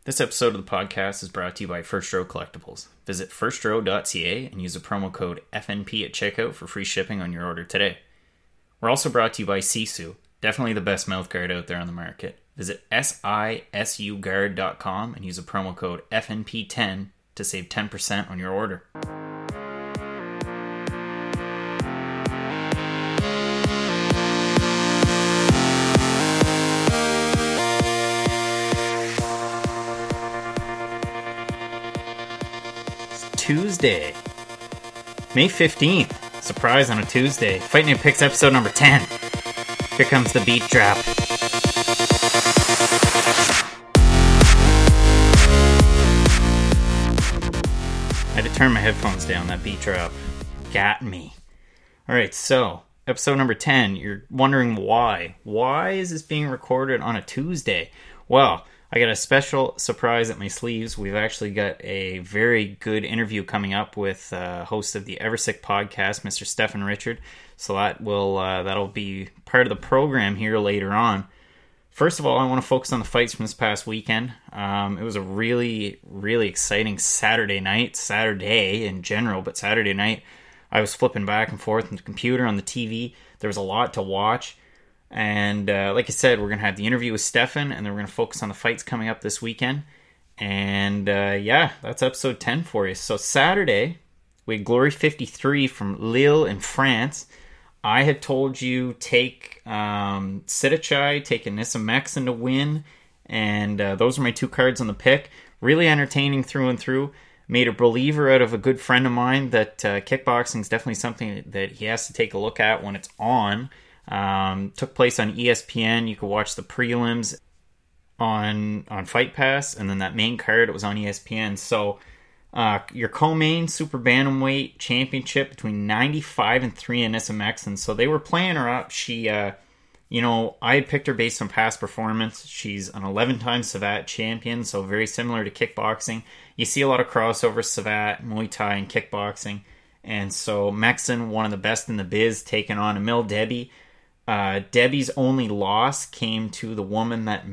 This episode of the podcast is brought to you by First Row Collectibles. Visit firstrow.ca and use the promo code FNP at checkout for free shipping on your order today. We're also brought to you by Sisu, definitely the best mouthguard out there on the market. Visit sisuguard.com and use the promo code FNP10 to save 10% on your order. Tuesday, May 15th. Surprise on a Tuesday. Fight Night Picks episode number 10. Here comes the beat drop. I had to turn my headphones down. That beat drop got me. Alright, so episode number 10. You're wondering why. Why is this being recorded on a Tuesday? Well, I got a special surprise at my sleeves. We've actually got a very good interview coming up with host of the Eversick podcast, Mr. Stefan Richard. So that'll be part of the program here later on. First of all, I want to focus on the fights from this past weekend. It was a really, really exciting Saturday in general, but Saturday night I was flipping back and forth on the computer, on the TV. There was a lot to watch. And like I said, we're going to have the interview with Stefan, and then we're going to focus on the fights coming up this weekend. And that's episode 10 for you. So Saturday, we had Glory 53 from Lille in France. I had told you take Sitthichai, take Anissa Meksen to win. And those are my two cards on the pick. Really entertaining through and through. Made a believer out of a good friend of mine that kickboxing is definitely something that he has to take a look at when it's on. Took place on ESPN. You could watch the prelims on Fight Pass, and then that main card, it was on ESPN. So your co-main super bantamweight championship between 95 and 3 Anissa Meksen. So they were playing her up. She I had picked her based on past performance. She's an 11-time Savat champion, so very similar to kickboxing. You see a lot of crossovers, Savat, Muay Thai, and kickboxing. And so Meksen, one of the best in the biz, taking on Emil Debbie. Debbie's only loss came to the woman that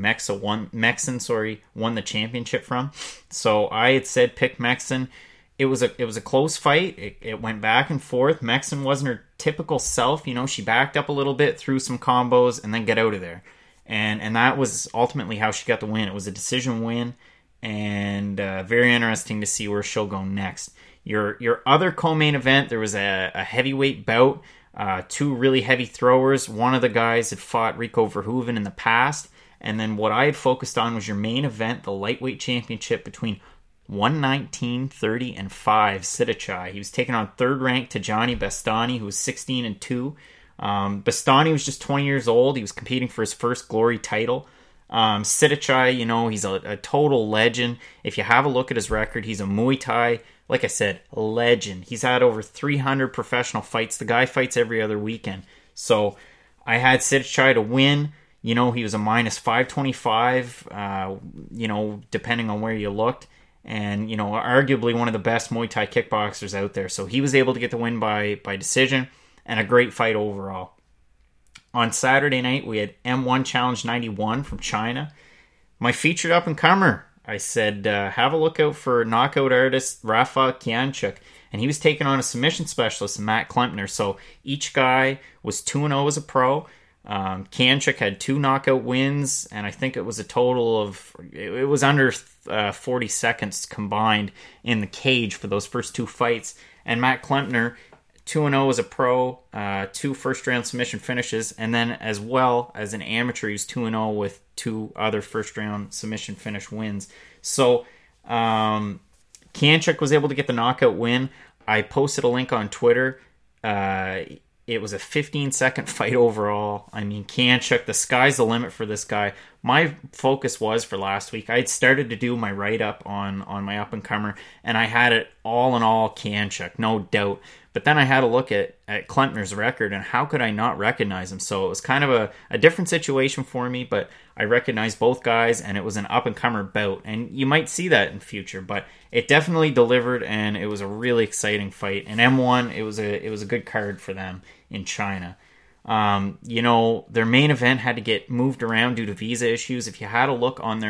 Meksen won the championship from. So I had said pick Meksen. It was a close fight. It went back and forth. Meksen wasn't her typical self. She backed up a little bit, threw some combos, and then get out of there. And that was ultimately how she got the win. It was a decision win, and very interesting to see where she'll go next. Your other co-main event, there was a heavyweight bout. Two really heavy throwers. One of the guys had fought Rico Verhoeven in the past. And then what I had focused on was your main event, the lightweight championship between 119, 30, and 5 Sitthichai. He was taking on third-ranked Tijani Bastani, who was 16-2. Bastani was just 20 years old. He was competing for his first Glory title. Sitthichai, he's a total legend. If you have a look at his record, he's a Muay Thai, like I said, legend. He's had over 300 professional fights. The guy fights every other weekend. So I had Sitthichai to win. He was a minus 525, depending on where you looked. And, arguably one of the best Muay Thai kickboxers out there. So he was able to get the win by decision, and a great fight overall. On Saturday night, we had M1 Challenge 91 from China. My featured up-and-comer, I said, have a look out for knockout artist Rafa Kianchuk. And he was taking on a submission specialist, Matt Klempner. So each guy was 2-0 as a pro. Kianchuk had 2 knockout wins, and I think it was a total of, it was under 40 seconds combined in the cage for those first 2 fights. And Matt Klempner, 2-0 as a pro, 2 first-round submission finishes, and then as well as an amateur, he was 2-0 with 2 other first-round submission finish wins. So Kianchuk was able to get the knockout win. I posted a link on Twitter. It was a 15-second fight overall. I mean, Kianchuk, the sky's the limit for this guy. My focus was for last week, I had started to do my write-up on my up-and-comer, and I had it all in all Kianchuk, no doubt. But then I had a look at Klempner's record, and how could I not recognize him? So it was kind of a different situation for me, but I recognized both guys, and it was an up-and-comer bout. And you might see that in future, but it definitely delivered, and it was a really exciting fight. And M1, it was a good card for them in China. Their main event had to get moved around due to visa issues. If you had a look on their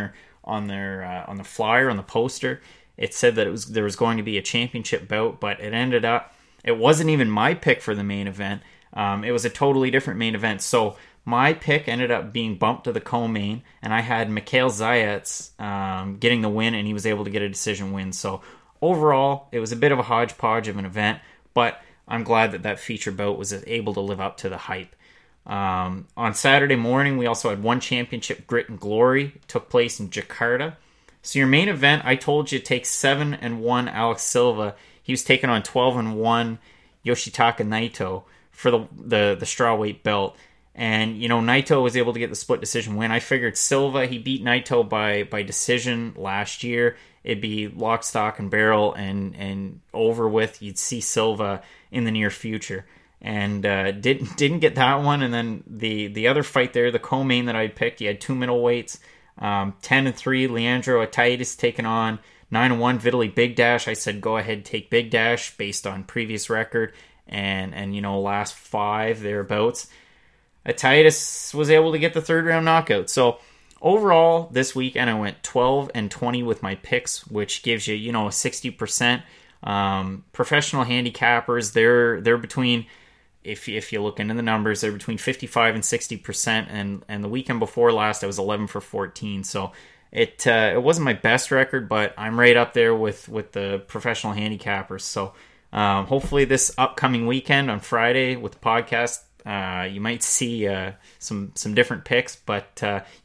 on the flyer, on the poster. It said that there was going to be a championship bout, but it wasn't even my pick for the main event. It was a totally different main event. So my pick ended up being bumped to the co-main, and I had Mikhail Zayats getting the win, and he was able to get a decision win. So overall, it was a bit of a hodgepodge of an event, but I'm glad that feature bout was able to live up to the hype. On Saturday morning, we also had one championship, Grit and Glory. It took place in Jakarta. So your main event, I told you, take 7-1 Alex Silva. He was taking on 12-1 Yoshitaka Naito for the strawweight belt. And, Naito was able to get the split decision win. I figured Silva, he beat Naito by decision last year. It'd be lock, stock, and barrel and over with. You'd see Silva in the near future. And didn't get that one. And then the other fight there, the co-main that I picked, you had two middleweights. 10-3, Leandro Ataides taking on 9-1 Vitaly Bigdash. I said go ahead, take Bigdash based on previous record and last 5 thereabouts. Ataides was able to get the third round knockout. So overall this weekend I went 12-20 with my picks, which gives you a 60%. Professional handicappers, they're between, if you look into the numbers, they're between 55 and 60%, and the weekend before last I was 11 for 14. So it wasn't my best record, but I'm right up there with the professional handicappers. So hopefully this upcoming weekend on Friday with the podcast, you might see some different picks. But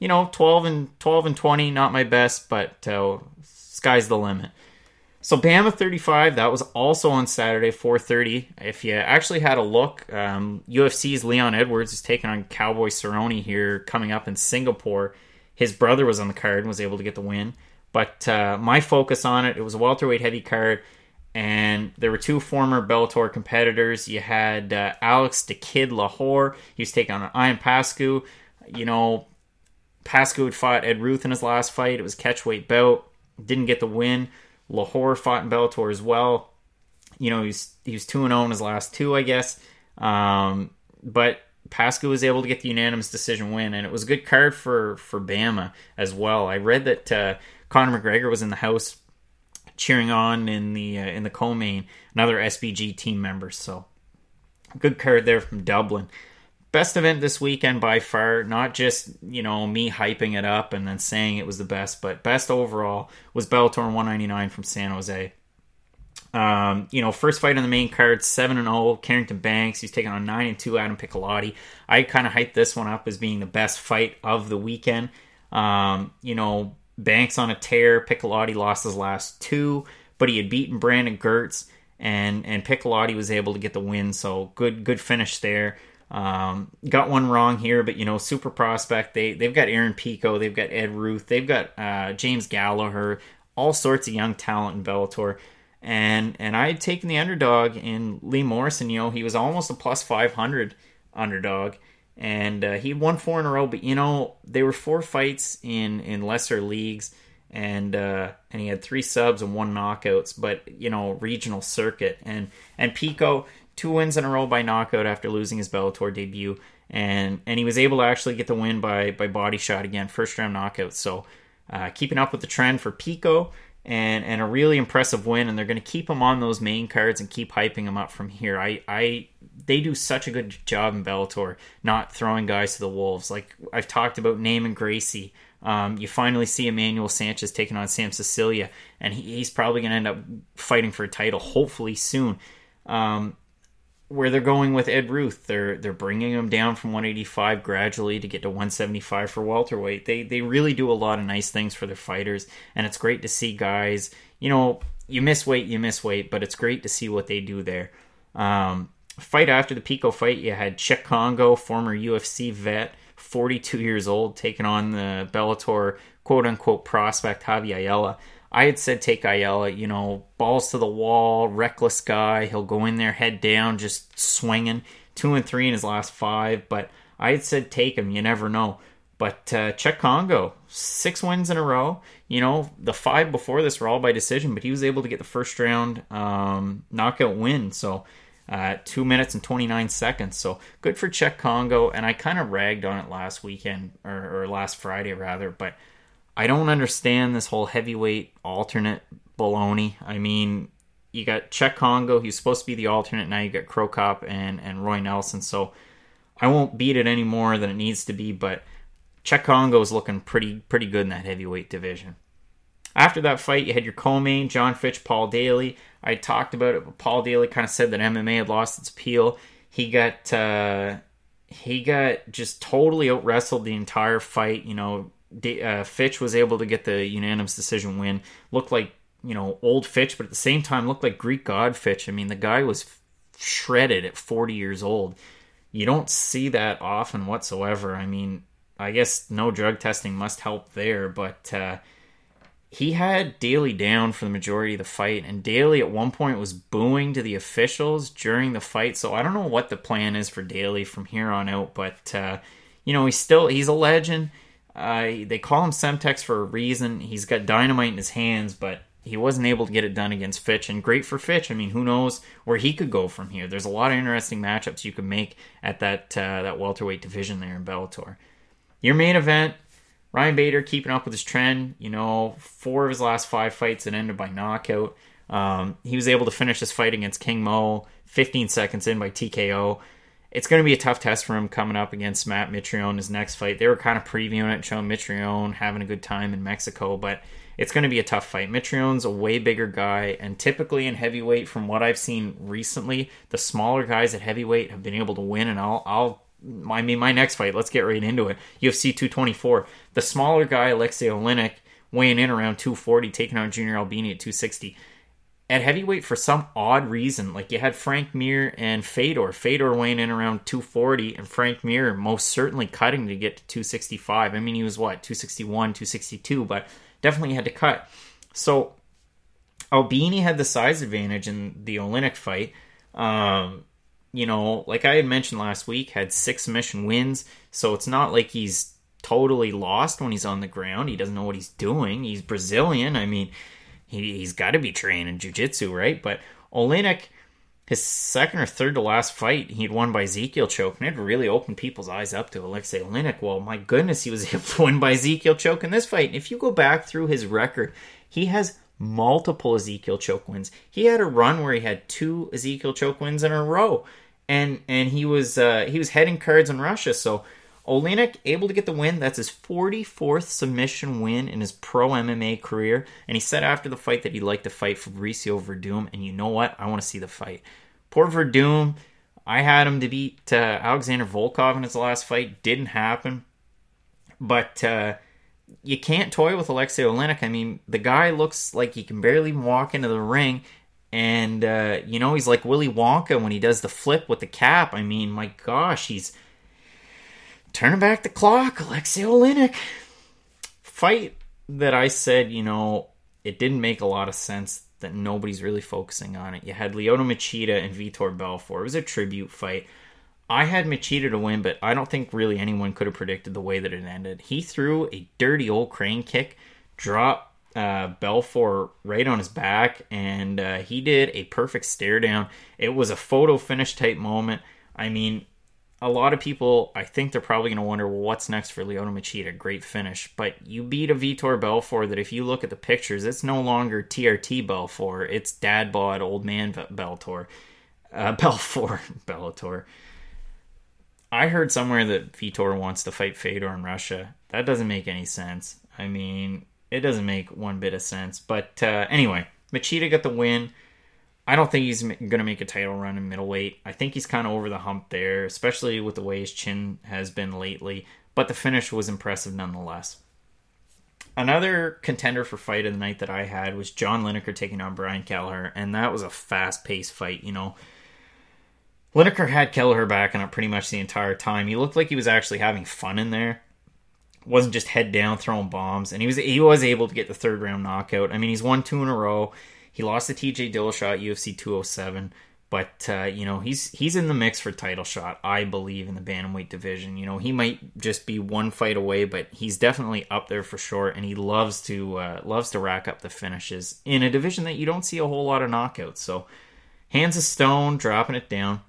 12-20, not my best, but sky's the limit. So Bama 35, that was also on Saturday, 4:30. If you actually had a look, UFC's Leon Edwards is taking on Cowboy Cerrone here coming up in Singapore. His brother was on the card and was able to get the win. But my focus on it was a welterweight heavy card, and there were 2 former Bellator competitors. You had Alex the Kid Lahore. He was taking on Ian Pascu. Pascu had fought Ed Ruth in his last fight. It was catchweight bout. Didn't get the win. Lahore fought in Bellator as well. He was 2-0 in his last 2, I guess. But Pascu was able to get the unanimous decision win, and it was a good card for Bama as well. I read that Conor McGregor was in the house cheering on in the co-main, another SBG team member. So good card there from Dublin. Best event this weekend by far, not just, me hyping it up and then saying it was the best, but best overall was Bellator 199 from San Jose. First fight on the main card, 7-0, Carrington Banks. He's taking on 9-2 Adam Piccolotti. I kind of hyped this one up as being the best fight of the weekend. Banks on a tear. Piccolotti lost his last 2, but he had beaten Brandon Gertz, and Piccolotti was able to get the win, so good finish there. Got one wrong here, but super prospect. They've got Aaron Pico, they've got Ed Ruth, they've got James Gallagher, all sorts of young talent in Bellator. And I had taken the underdog in Lee Morrison. He was almost a plus 500 underdog, and he won 4 in a row. But they were 4 fights in lesser leagues, and he had 3 subs and 1 knockouts. But regional circuit, and Pico, 2 wins in a row by knockout after losing his Bellator debut, and he was able to actually get the win by body shot again, first round knockout. So keeping up with the trend for Pico, and a really impressive win, and they're going to keep him on those main cards and keep hyping him up from here. They do such a good job in Bellator, not throwing guys to the wolves. Like I've talked about Naaman Gracie. You finally see Emmanuel Sanchez taking on Sam Sicilia, and he's probably going to end up fighting for a title, hopefully soon. Where they're going with Ed Ruth, they're bringing him down from 185 gradually to get to 175 for welterweight. They really do a lot of nice things for their fighters, and it's great to see guys. You miss weight, but it's great to see what they do there. Fight after the Pico fight, you had Cheick Kongo, former UFC vet, 42 years old, taking on the Bellator quote-unquote prospect Javi Ayala. I had said take Ayala, balls to the wall, reckless guy. He'll go in there head down, just swinging. 2-3 in his last 5, but I had said take him. You never know. But Cheick Kongo, 6 wins in a row. The 5 before this were all by decision, but he was able to get the first round knockout win. So 2 minutes and 29 seconds. So good for Cheick Kongo, and I kind of ragged on it last weekend, or last Friday rather, but I don't understand this whole heavyweight alternate baloney. I mean, you got Czech Congo, he's supposed to be the alternate. Now you got Cro Cop and Roy Nelson. So I won't beat it any more than it needs to be, but Czech Congo is looking pretty good in that heavyweight division. After that fight, you had your co-main, John Fitch, Paul Daly. I talked about it, but Paul Daly kind of said that MMA had lost its appeal. He got just totally out-wrestled the entire fight. You know, Fitch was able to get the unanimous decision win. Looked like, you know, old Fitch, but at the same time looked like Greek god Fitch. I mean, the guy was shredded at 40 years old. You don't see that often whatsoever. I mean, I guess no drug testing must help there, but he had Daly down for the majority of the fight, and Daly at one point was booing to the officials during the fight, so I don't know what the plan is for Daly from here on out, but, you know, he's a legend. They call him Semtex for a reason. He's got dynamite in his hands, but he wasn't able to get it done against Fitch, and great for Fitch. I mean, who knows where he could go from here. There's a lot of interesting matchups you could make at that welterweight division there in Bellator. Your main event, Ryan Bader keeping up with his trend. You know, 4 of his last 5 fights that ended by knockout. He was able to finish this fight against King Mo 15 seconds in by TKO. It's going to be a tough test for him coming up against Matt Mitrione his next fight. They were kind of previewing it, showing Mitrione having a good time in Mexico, but it's going to be a tough fight. Mitrione's a way bigger guy, and typically in heavyweight, from what I've seen recently, the smaller guys at heavyweight have been able to win, and my next fight, let's get right into it. UFC 224. The smaller guy, Alexei Oleinik, weighing in around 240, taking on Junior Albini at 260. At heavyweight, for some odd reason, like you had Frank Mir and Fedor. Fedor weighing in around 240, and Frank Mir most certainly cutting to get to 265. I mean, he was 261, 262, but definitely had to cut. So Albini had the size advantage in the Oleinik fight. You know, like I had mentioned last week, had 6 submission wins, so it's not like he's totally lost when he's on the ground. He doesn't know what he's doing. He's Brazilian. I mean, he's got to be trained in jiu-jitsu, right? But Oleinik, his second or third to last fight, he'd won by Ezekiel choke, and it really opened people's eyes up to Alexei Oleinik. Well, my goodness, he was able to win by Ezekiel choke in this fight. And if you go back through his record, he has multiple Ezekiel choke wins. He had a run where he had 2 Ezekiel choke wins in a row, and he was heading cards in Russia. So Oleinik able to get the win. That's his 44th submission win in his pro MMA career. And he said after the fight that he'd like to fight Fabricio Verdum. And you know what? I want to see the fight. Poor Verdum. I had him to beat Alexander Volkov in his last fight. Didn't happen. But you can't toy with Alexei Oleinik. I mean, the guy looks like he can barely walk into the ring. And, you know, he's like Willy Wonka when he does the flip with the cap. I mean, my gosh, he's turning back the clock. Alexei Oleinik. Fight that I said, you know, it didn't make a lot of sense, that nobody's really focusing on it. You had Lyoto Machida and Vitor Belfort. It was a tribute fight. I had Machida to win, but I don't think really anyone could have predicted the way that it ended. He threw a dirty old crane kick, dropped Belfort right on his back, and he did a perfect stare down. It was a photo finish type moment. I mean, a lot of people, I think they're probably going to wonder, well, what's next for Lyoto Machida? Great finish. But you beat a Vitor Belfort that if you look at the pictures, it's no longer TRT Belfort. It's dad bod, old man Belfort. Bellator. I heard somewhere that Vitor wants to fight Fedor in Russia. That doesn't make any sense. I mean, it doesn't make one bit of sense. But anyway, Machida got the win. I don't think he's going to make a title run in middleweight. I think he's kind of over the hump there, especially with the way his chin has been lately. But the finish was impressive nonetheless. Another contender for fight of the night that I had was John Lineker taking on Brian Kelleher, and that was a fast-paced fight. You know, Lineker had Kelleher backing up pretty much the entire time. He looked like he was actually having fun in there. Wasn't just head down throwing bombs, and he was able to get the third round knockout. I mean, he's won 2 in a row. He lost to TJ Dillashaw at UFC 207, but you know, he's in the mix for title shot, I believe, in the bantamweight division. You know, he might just be one fight away, but he's definitely up there for sure, and he loves to rack up the finishes in a division that you don't see a whole lot of knockouts. So, hands of stone, dropping it down.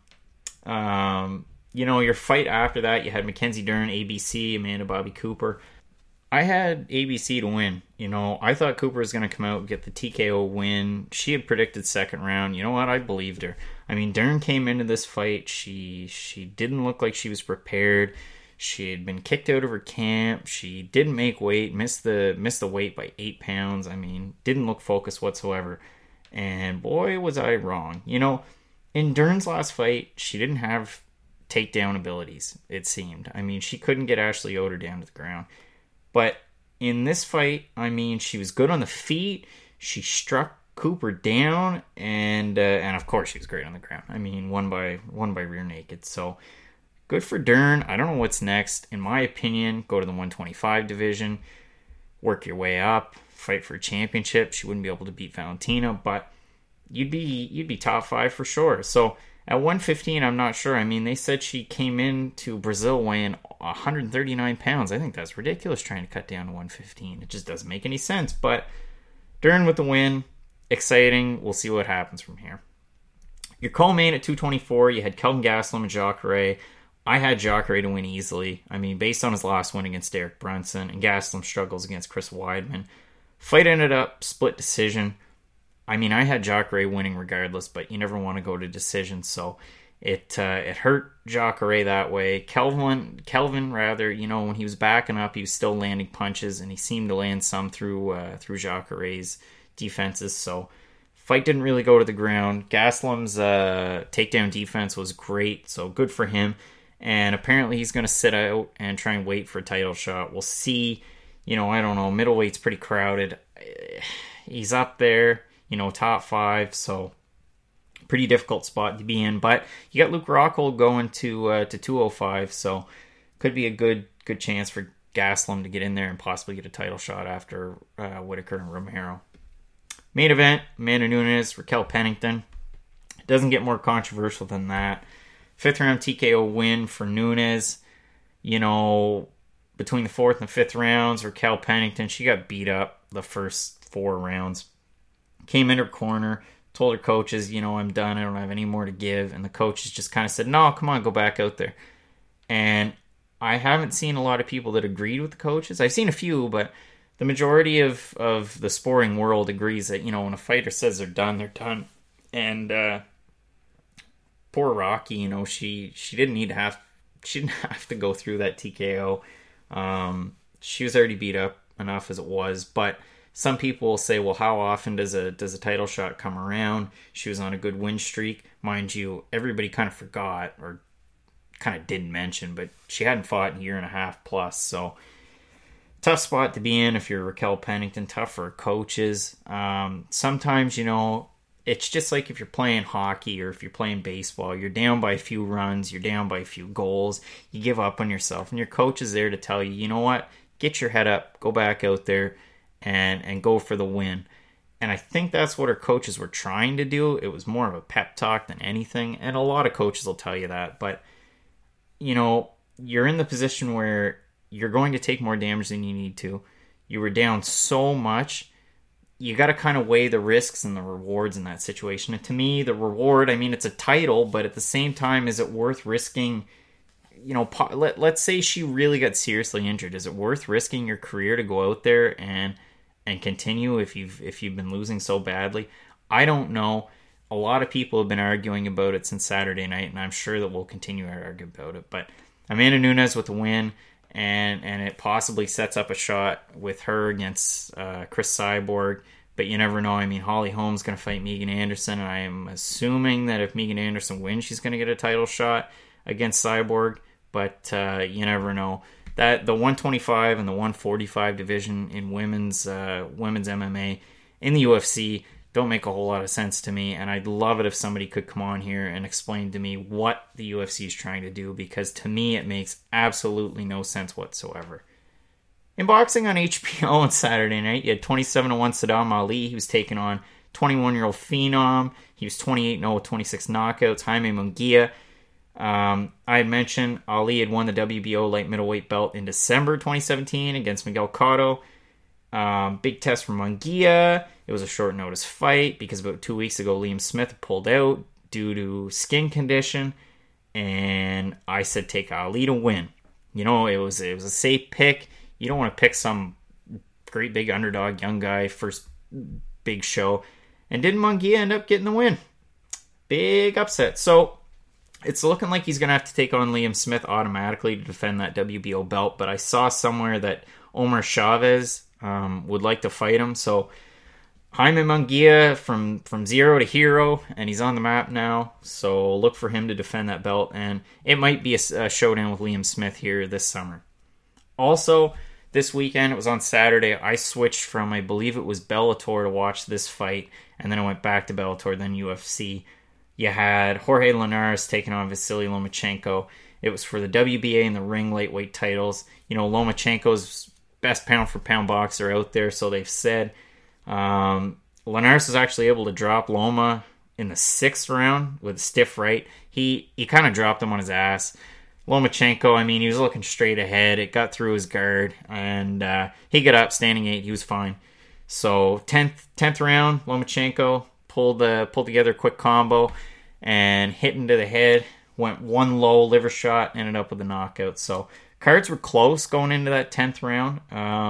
You know, your fight after that, you had Mackenzie Dern, ABC, Amanda Bobby Cooper. I had ABC to win. I thought Cooper was going to come out and get the TKO win. She had predicted second round. You know what? I believed her. I mean, Dern came into this fight. She didn't look like she was prepared. She had been kicked out of her camp. She didn't make weight, missed the weight by 8 pounds. I mean, didn't look focused whatsoever. And boy, was I wrong. In Dern's last fight, she didn't have takedown abilities, it seemed. I mean, she couldn't get Ashley Yoder down to the ground. But in this fight, I mean, she was good on the feet. She struck Cooper down, and of course she was great on the ground. I mean, won by rear naked. So good for Dern. I don't know what's next. In my opinion, go to the 125 division, work your way up, fight for a championship. She wouldn't be able to beat Valentina, but you'd be top 5 for sure. So at 115, I'm not sure. I mean, they said she came into Brazil weighing 139 pounds. I think that's ridiculous trying to cut down to 115. It just doesn't make any sense. But Dern with the win. Exciting. We'll see what happens from here. Your co-main at 224, you had Kelvin Gastelum and Jacare. I had Jacare to win easily. I mean, based on his last win against Derek Brunson, and Gastelum struggles against Chris Weidman. Fight ended up split decision. I mean, I had Jacare winning regardless, but you never want to go to decision, so it hurt Jacare that way. Kelvin, when he was backing up, he was still landing punches, and he seemed to land some through Jacare's defenses. So fight didn't really go to the ground. Gastelum's takedown defense was great, so good for him. And apparently he's going to sit out and try and wait for a title shot. We'll see. I don't know. Middleweight's pretty crowded. He's up there. Top 5, so pretty difficult spot to be in. But you got Luke Rockhold going to 205, so could be a good chance for Gastelum to get in there and possibly get a title shot after Whitaker and Romero. Main event, Amanda Nunes, Raquel Pennington. Doesn't get more controversial than that. 5th round TKO win for Nunes. Between the 4th and 5th rounds, Raquel Pennington, she got beat up the first 4 rounds. Came in her corner, told her coaches, I'm done. I don't have any more to give. And the coaches just kind of said, no, come on, go back out there. And I haven't seen a lot of people that agreed with the coaches. I've seen a few, but the majority of the sporting world agrees that, when a fighter says they're done, they're done. And poor Rocky, she didn't have to go through that TKO. She was already beat up enough as it was, but some people will say, well, how often does a title shot come around? She was on a good win streak. Mind you, everybody kind of forgot or kind of didn't mention, but she hadn't fought in a year and a half plus. So tough spot to be in if you're Raquel Pennington, tough for coaches. Sometimes, it's just like if you're playing hockey or if you're playing baseball, you're down by a few runs, you're down by a few goals, you give up on yourself, and your coach is there to tell you, you know what, get your head up, go back out there, and go for the win. And I think that's what our coaches were trying to do. It was more of a pep talk than anything. And a lot of coaches will tell you that. But, you're in the position where you're going to take more damage than you need to. You were down so much. You got to kind of weigh the risks and the rewards in that situation. And to me, the reward, it's a title, but at the same time, is it worth risking? Let's say she really got seriously injured. Is it worth risking your career to go out there and continue if you've been losing so badly? I don't know. A lot of people have been arguing about it since Saturday night, and I'm sure that we'll continue to argue about it. But Amanda Nunes with the win, and it possibly sets up a shot with her against Chris Cyborg. But you never know. Holly Holm's going to fight Megan Anderson, and I am assuming that if Megan Anderson wins, she's going to get a title shot against Cyborg. But you never know. That the 125 and the 145 division in women's MMA in the UFC don't make a whole lot of sense to me, and I'd love it if somebody could come on here and explain to me what the UFC is trying to do, because to me it makes absolutely no sense whatsoever. In boxing on HBO on Saturday night, you had 27-1 Saddam Ali. He was taking on 21-year-old Phenom. He was 28-0 with 26 knockouts. Jaime Munguia. I had mentioned Ali had won the WBO light middleweight belt in December 2017 against Miguel Cotto. Big test for Munguia. It was a short notice fight because about 2 weeks ago Liam Smith pulled out due to skin condition, and I said take Ali to win. It was a safe pick. You don't want to pick some great big underdog young guy first big show. And didn't Munguia end up getting the win? Big upset. So it's looking like he's going to have to take on Liam Smith automatically to defend that WBO belt. But I saw somewhere that Omar Chavez would like to fight him. So Jaime Munguia from zero to hero, and he's on the map now. So look for him to defend that belt. And it might be a showdown with Liam Smith here this summer. Also, this weekend, it was on Saturday, I switched from, I believe it was Bellator to watch this fight, and then I went back to Bellator, then UFC. You had Jorge Linares taking on Vasily Lomachenko. It was for the WBA and the ring lightweight titles. Lomachenko's best pound-for-pound boxer out there, so they've said. Linares was actually able to drop Loma in the 6th round with a stiff right. He kind of dropped him on his ass. Lomachenko, he was looking straight ahead. It got through his guard, and he got up, standing 8. He was fine. So 10th round, Lomachenko pulled together a quick combo and hit him to the head. Went one low liver shot, ended up with a knockout. So cards were close going into that 10th round.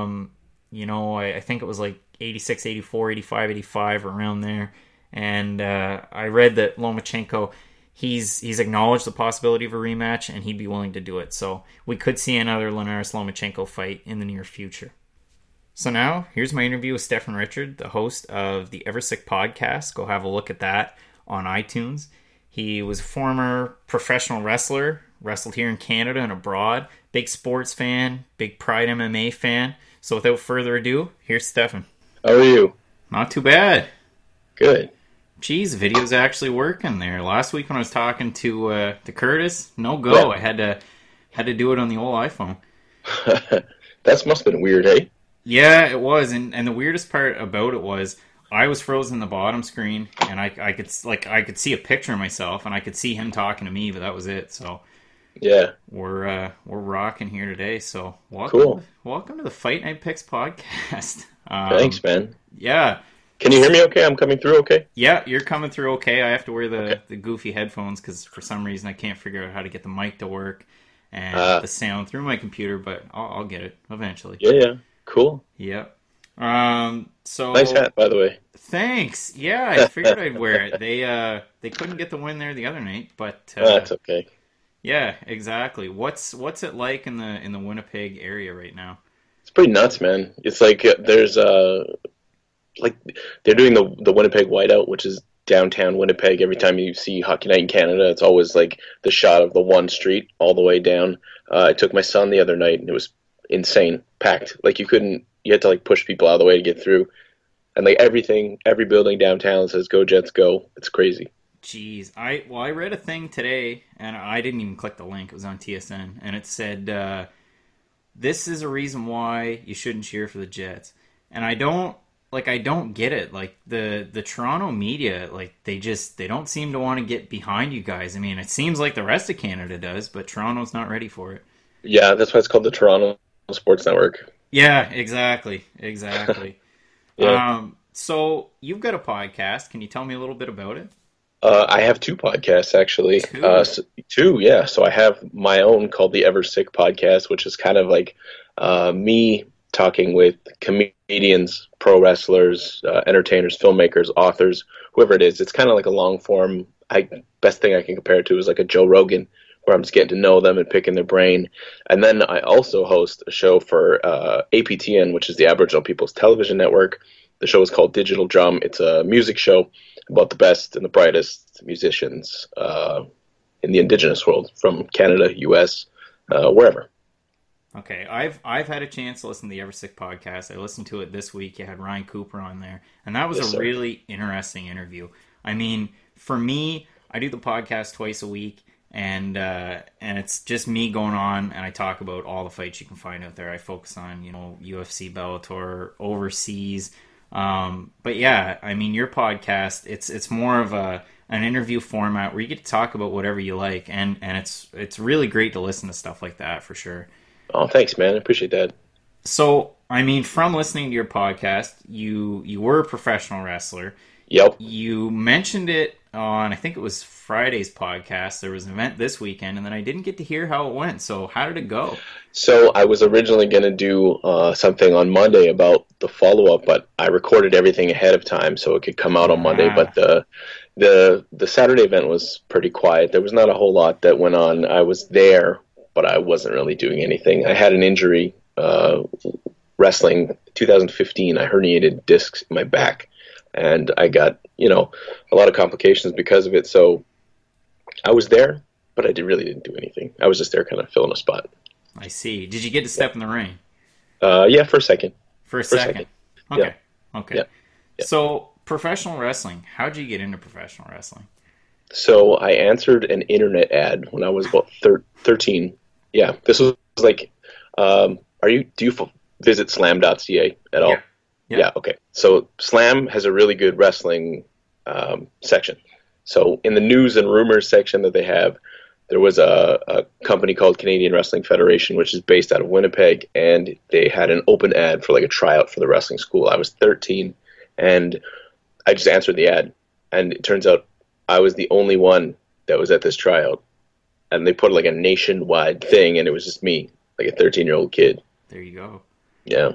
I think it was like 86, 84, 85, 85, around there. And I read that Lomachenko, he's acknowledged the possibility of a rematch, and he'd be willing to do it. So we could see another Linares-Lomachenko fight in the near future. So now, here's my interview with Stefan Richard, the host of the Ever Sick podcast. Go have a look at that on iTunes. He was a former professional wrestler, wrestled here in Canada and abroad. Big sports fan, big Pride MMA fan. So without further ado, here's Stefan. How are you? Not too bad. Good. Geez, the video's actually working there. Last week when I was talking to Curtis, no go. Yeah. I had to do it on the old iPhone. That must have been weird, hey? Yeah, it was. And the weirdest part about it was I was frozen in the bottom screen, and I could see a picture of myself, and I could see him talking to me, but that was it. So yeah, we're rocking here today. So welcome to the Fight Night Picks podcast. Thanks, man. Yeah. Can you hear me okay? I'm coming through okay? Yeah, you're coming through okay. I have to wear the goofy headphones because for some reason I can't figure out how to get the mic to work and the sound through my computer, but I'll get it eventually. Yeah. Cool. Yep. So nice hat, by the way. Thanks. Yeah, I figured I'd wear it. They couldn't get the win there the other night, but that's okay. Yeah, exactly. What's it like in the Winnipeg area right now? It's pretty nuts, man. It's like there's they're doing the Winnipeg Whiteout, which is downtown Winnipeg. Every time you see Hockey Night in Canada, it's always like the shot of the one street all the way down. I took my son the other night, and it was insane, packed. Like you had to like push people out of the way to get through. And like every building downtown says "Go Jets, go!" It's crazy. Jeez, I read a thing today, and I didn't even click the link. It was on TSN, and it said, "This is a reason why you shouldn't cheer for the Jets." And I don't get it. Like the Toronto media, like they don't seem to want to get behind you guys. It seems like the rest of Canada does, but Toronto's not ready for it. Yeah, that's why it's called the Toronto Sports Network. Yeah, exactly. Yeah. So you've got a podcast. Can you tell me a little bit about it? I have 2 podcasts, actually. 2, yeah. So I have my own called the Ever Sick podcast, which is kind of like me talking with comedians, pro wrestlers, entertainers, filmmakers, authors, whoever it is. It's kind of like a long form. Best thing I can compare it to is like a Joe Rogan, where I'm just getting to know them and picking their brain. And then I also host a show for APTN, which is the Aboriginal People's Television Network. The show is called Digital Drum. It's a music show about the best and the brightest musicians in the Indigenous world, from Canada, U.S., wherever. Okay, I've had a chance to listen to the Ever Sick podcast. I listened to it this week. You had Ryan Cooper on there, and that was a really interesting interview. For me, I do the podcast twice a week, and it's just me going on, and I talk about all the fights you can find out there. I focus on UFC, Bellator, overseas. But yeah, your podcast, it's more of an interview format where you get to talk about whatever you like, and it's really great to listen to stuff like that for sure. Oh, thanks, man. I appreciate that. So, from listening to your podcast, you were a professional wrestler. Yep. You mentioned it on, I think it was Friday's podcast. There was an event this weekend, and then I didn't get to hear how it went. So how did it go? So I was originally going to do something on Monday about the follow-up, but I recorded everything ahead of time so it could come out on Monday. But the Saturday event was pretty quiet. There was not a whole lot that went on. I was there, but I wasn't really doing anything. I had an injury wrestling 2015. I herniated discs in my back, and I got, a lot of complications because of it. So I was there, but I really didn't do anything. I was just there kind of filling a spot. I see. Did you get to step in the ring? Yeah, for a second. For a second. Okay. Yeah. Okay. Yeah. So, professional wrestling. How'd you get into professional wrestling? So I answered an internet ad when I was about 13. Yeah, this was like, do you visit slam.ca at all? Yeah. Okay. So Slam has a really good wrestling section. So in the news and rumors section that they have, there was a company called Canadian Wrestling Federation, which is based out of Winnipeg, and they had an open ad for like a tryout for the wrestling school. I was 13, and I just answered the ad, and it turns out I was the only one that was at this tryout, and they put like a nationwide thing, and it was just me, like a 13-year-old kid. There you go. Yeah.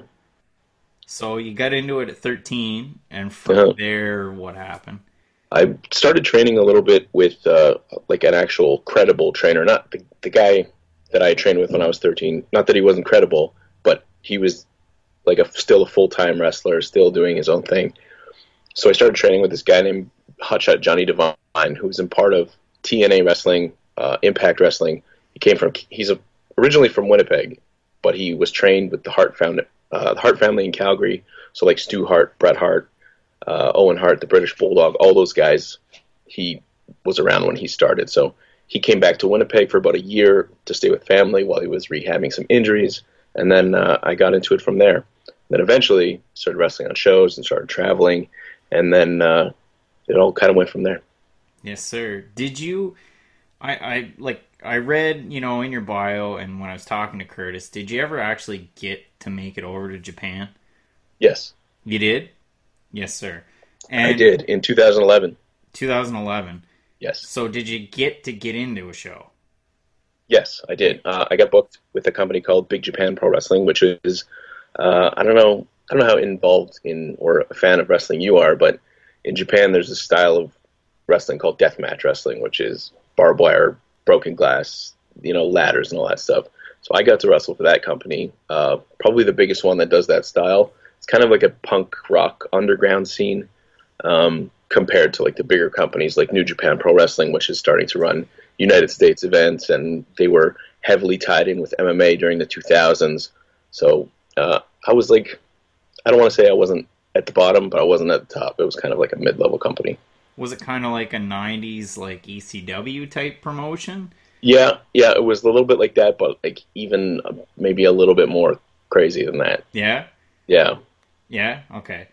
So you got into it at 13, and from there, what happened? I started training a little bit with like an actual credible trainer, not the guy that I trained with when I was 13. Not that he wasn't credible, but he was like still a full-time wrestler, still doing his own thing. So I started training with this guy named Hotshot Johnny Devine, who's in part of TNA Wrestling, Impact Wrestling. He's originally from Winnipeg, but he was trained with the Hart family in Calgary. So like Stu Hart, Bret Hart, Owen Hart, the British Bulldog, all those guys, he was around when he started. So he came back to Winnipeg for about a year to stay with family while he was rehabbing some injuries. And then I got into it from there. Then eventually started wrestling on shows and started traveling. And then it all kind of went from there. Yes, sir. Did you, I read, in your bio and when I was talking to Curtis, did you ever actually get to make it over to Japan? Yes. You did? Yes, sir. And I did in 2011. 2011. Yes. So did you get into a show? Yes, I did. I got booked with a company called Big Japan Pro Wrestling, which is I don't know how involved in or a fan of wrestling you are, but in Japan there's a style of wrestling called deathmatch wrestling, which is barbed wire, broken glass, ladders and all that stuff. So I got to wrestle for that company, probably the biggest one that does that style. It's kind of like a punk rock underground scene compared to like the bigger companies like New Japan Pro Wrestling, which is starting to run United States events, and they were heavily tied in with MMA during the 2000s. So I was like, I don't want to say I wasn't at the bottom, but I wasn't at the top. It was kind of like a mid-level company. Was it kind of like a 90s like ECW type promotion? Yeah, it was a little bit like that, but like even maybe a little bit more crazy than that. Yeah? Yeah? Okay.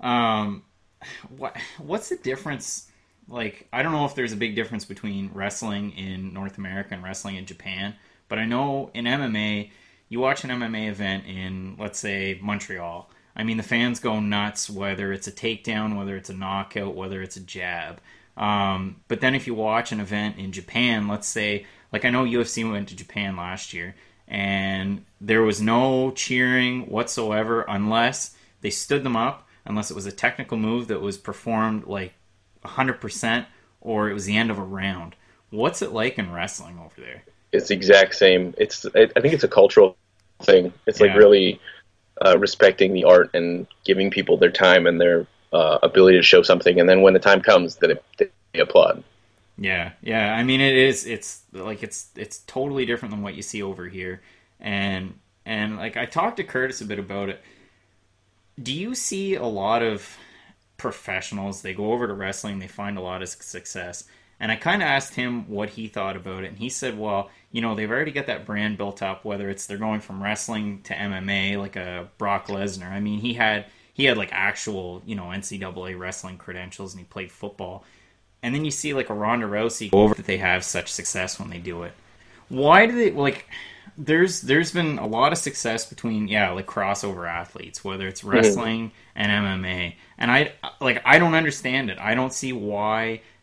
What's the difference? Like, I don't know if there's a big difference between wrestling in North America and wrestling in Japan, but I know in MMA, you watch an MMA event in, let's say, Montreal. I mean, the fans go nuts, whether it's a takedown, whether it's a knockout, whether it's a jab. But then if you watch an event in Japan, let's say, like I know UFC went to Japan last year, and there was no cheering whatsoever unless they stood them up, unless it was a technical move that was performed like 100%, or it was the end of a round. What's it like in wrestling over there? It's the exact same. I think it's a cultural thing. It's like really respecting the art and giving people their time and their ability to show something, and then when the time comes, then they applaud. Yeah. I mean, it's totally different than what you see over here, and like I talked to Curtis a bit about it. Do you see a lot of professionals? They go over to wrestling, they find a lot of success, and I kind of asked him what he thought about it, and he said, well, they've already got that brand built up, whether it's they're going from wrestling to MMA, like a Brock Lesnar. I mean, he had like actual, NCAA wrestling credentials, and he played football. And then you see like a Ronda Rousey go over that they have such success when they do it. Why do they, like, there's been a lot of success between, like crossover athletes, whether it's wrestling and MMA. And I don't understand it. I don't see why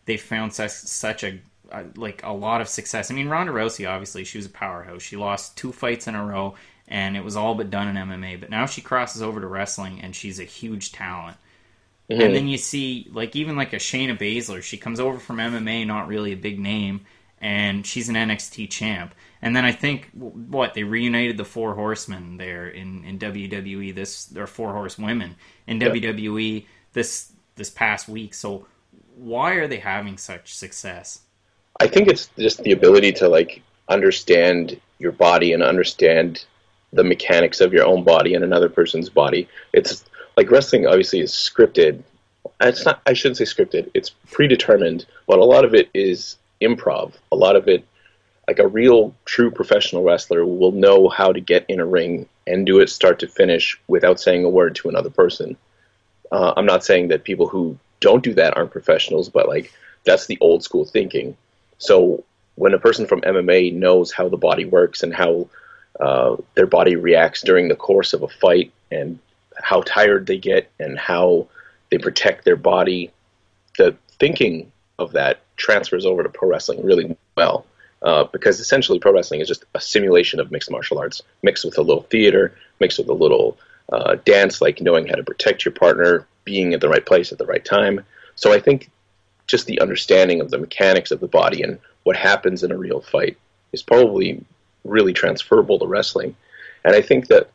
they found such a like a lot of success. I mean, Ronda Rousey, obviously, she was a powerhouse. She lost 2 fights in a row, and it was all but done in MMA. But now she crosses over to wrestling, and she's a huge talent. Mm-hmm. And then you see, like, even like a Shayna Baszler, she comes over from MMA, not really a big name, and she's an NXT champ. And then I think, they reunited the 4 horsemen there in WWE, or 4 horsewomen in WWE this past week. So why are they having such success? I think it's just the ability to, like, understand your body and understand the mechanics of your own body and another person's body. It's like wrestling obviously is scripted. It's not, I shouldn't say scripted. It's predetermined, but a lot of it is improv. A lot of it, like a real true professional wrestler will know how to get in a ring and do it start to finish without saying a word to another person. I'm not saying that people who don't do that aren't professionals, but like that's the old school thinking. So when a person from MMA knows how the body works and how their body reacts during the course of a fight and how tired they get and how they protect their body, the thinking of that transfers over to pro wrestling really well. Because essentially pro wrestling is just a simulation of mixed martial arts, mixed with a little theater, mixed with a little dance, like knowing how to protect your partner, being at the right place at the right time. So I think just the understanding of the mechanics of the body and what happens in a real fight is probably really transferable to wrestling. And I think that,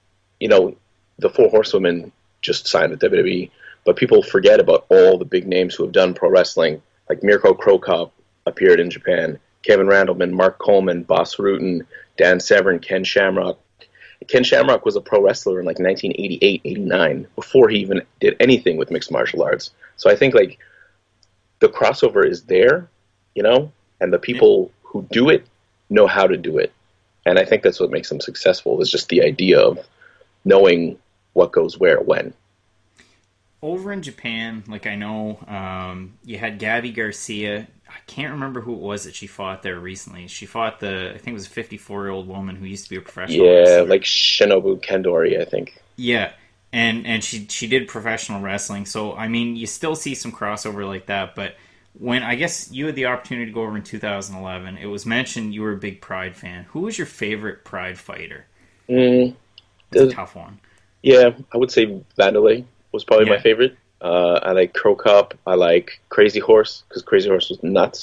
the 4 horsewomen just signed with WWE, but people forget about all the big names who have done pro wrestling, like Mirko Cro Cop appeared in Japan, Kevin Randleman, Mark Coleman, Bas Rutten, Dan Severn, Ken Shamrock. Ken Shamrock was a pro wrestler in like 1988, 89, before he even did anything with mixed martial arts. So I think like the crossover is there, and the people who do it know how to do it. And I think that's what makes them successful, is just the idea of knowing what goes where, when. Over in Japan, like I know, you had Gabby Garcia. I can't remember who it was that she fought there recently. She fought I think it was a 54-year-old woman who used to be a professional wrestler. Like Shinobu Kandori, I think. Yeah, and she did professional wrestling. So, I mean, you still see some crossover like that, but when I guess you had the opportunity to go over in 2011, it was mentioned you were a big Pride fan. Who was your favorite Pride fighter? It's a tough one. Yeah, I would say Vanderlei was probably my favorite. I like Cro Cop. I like Crazy Horse, because Crazy Horse was nuts.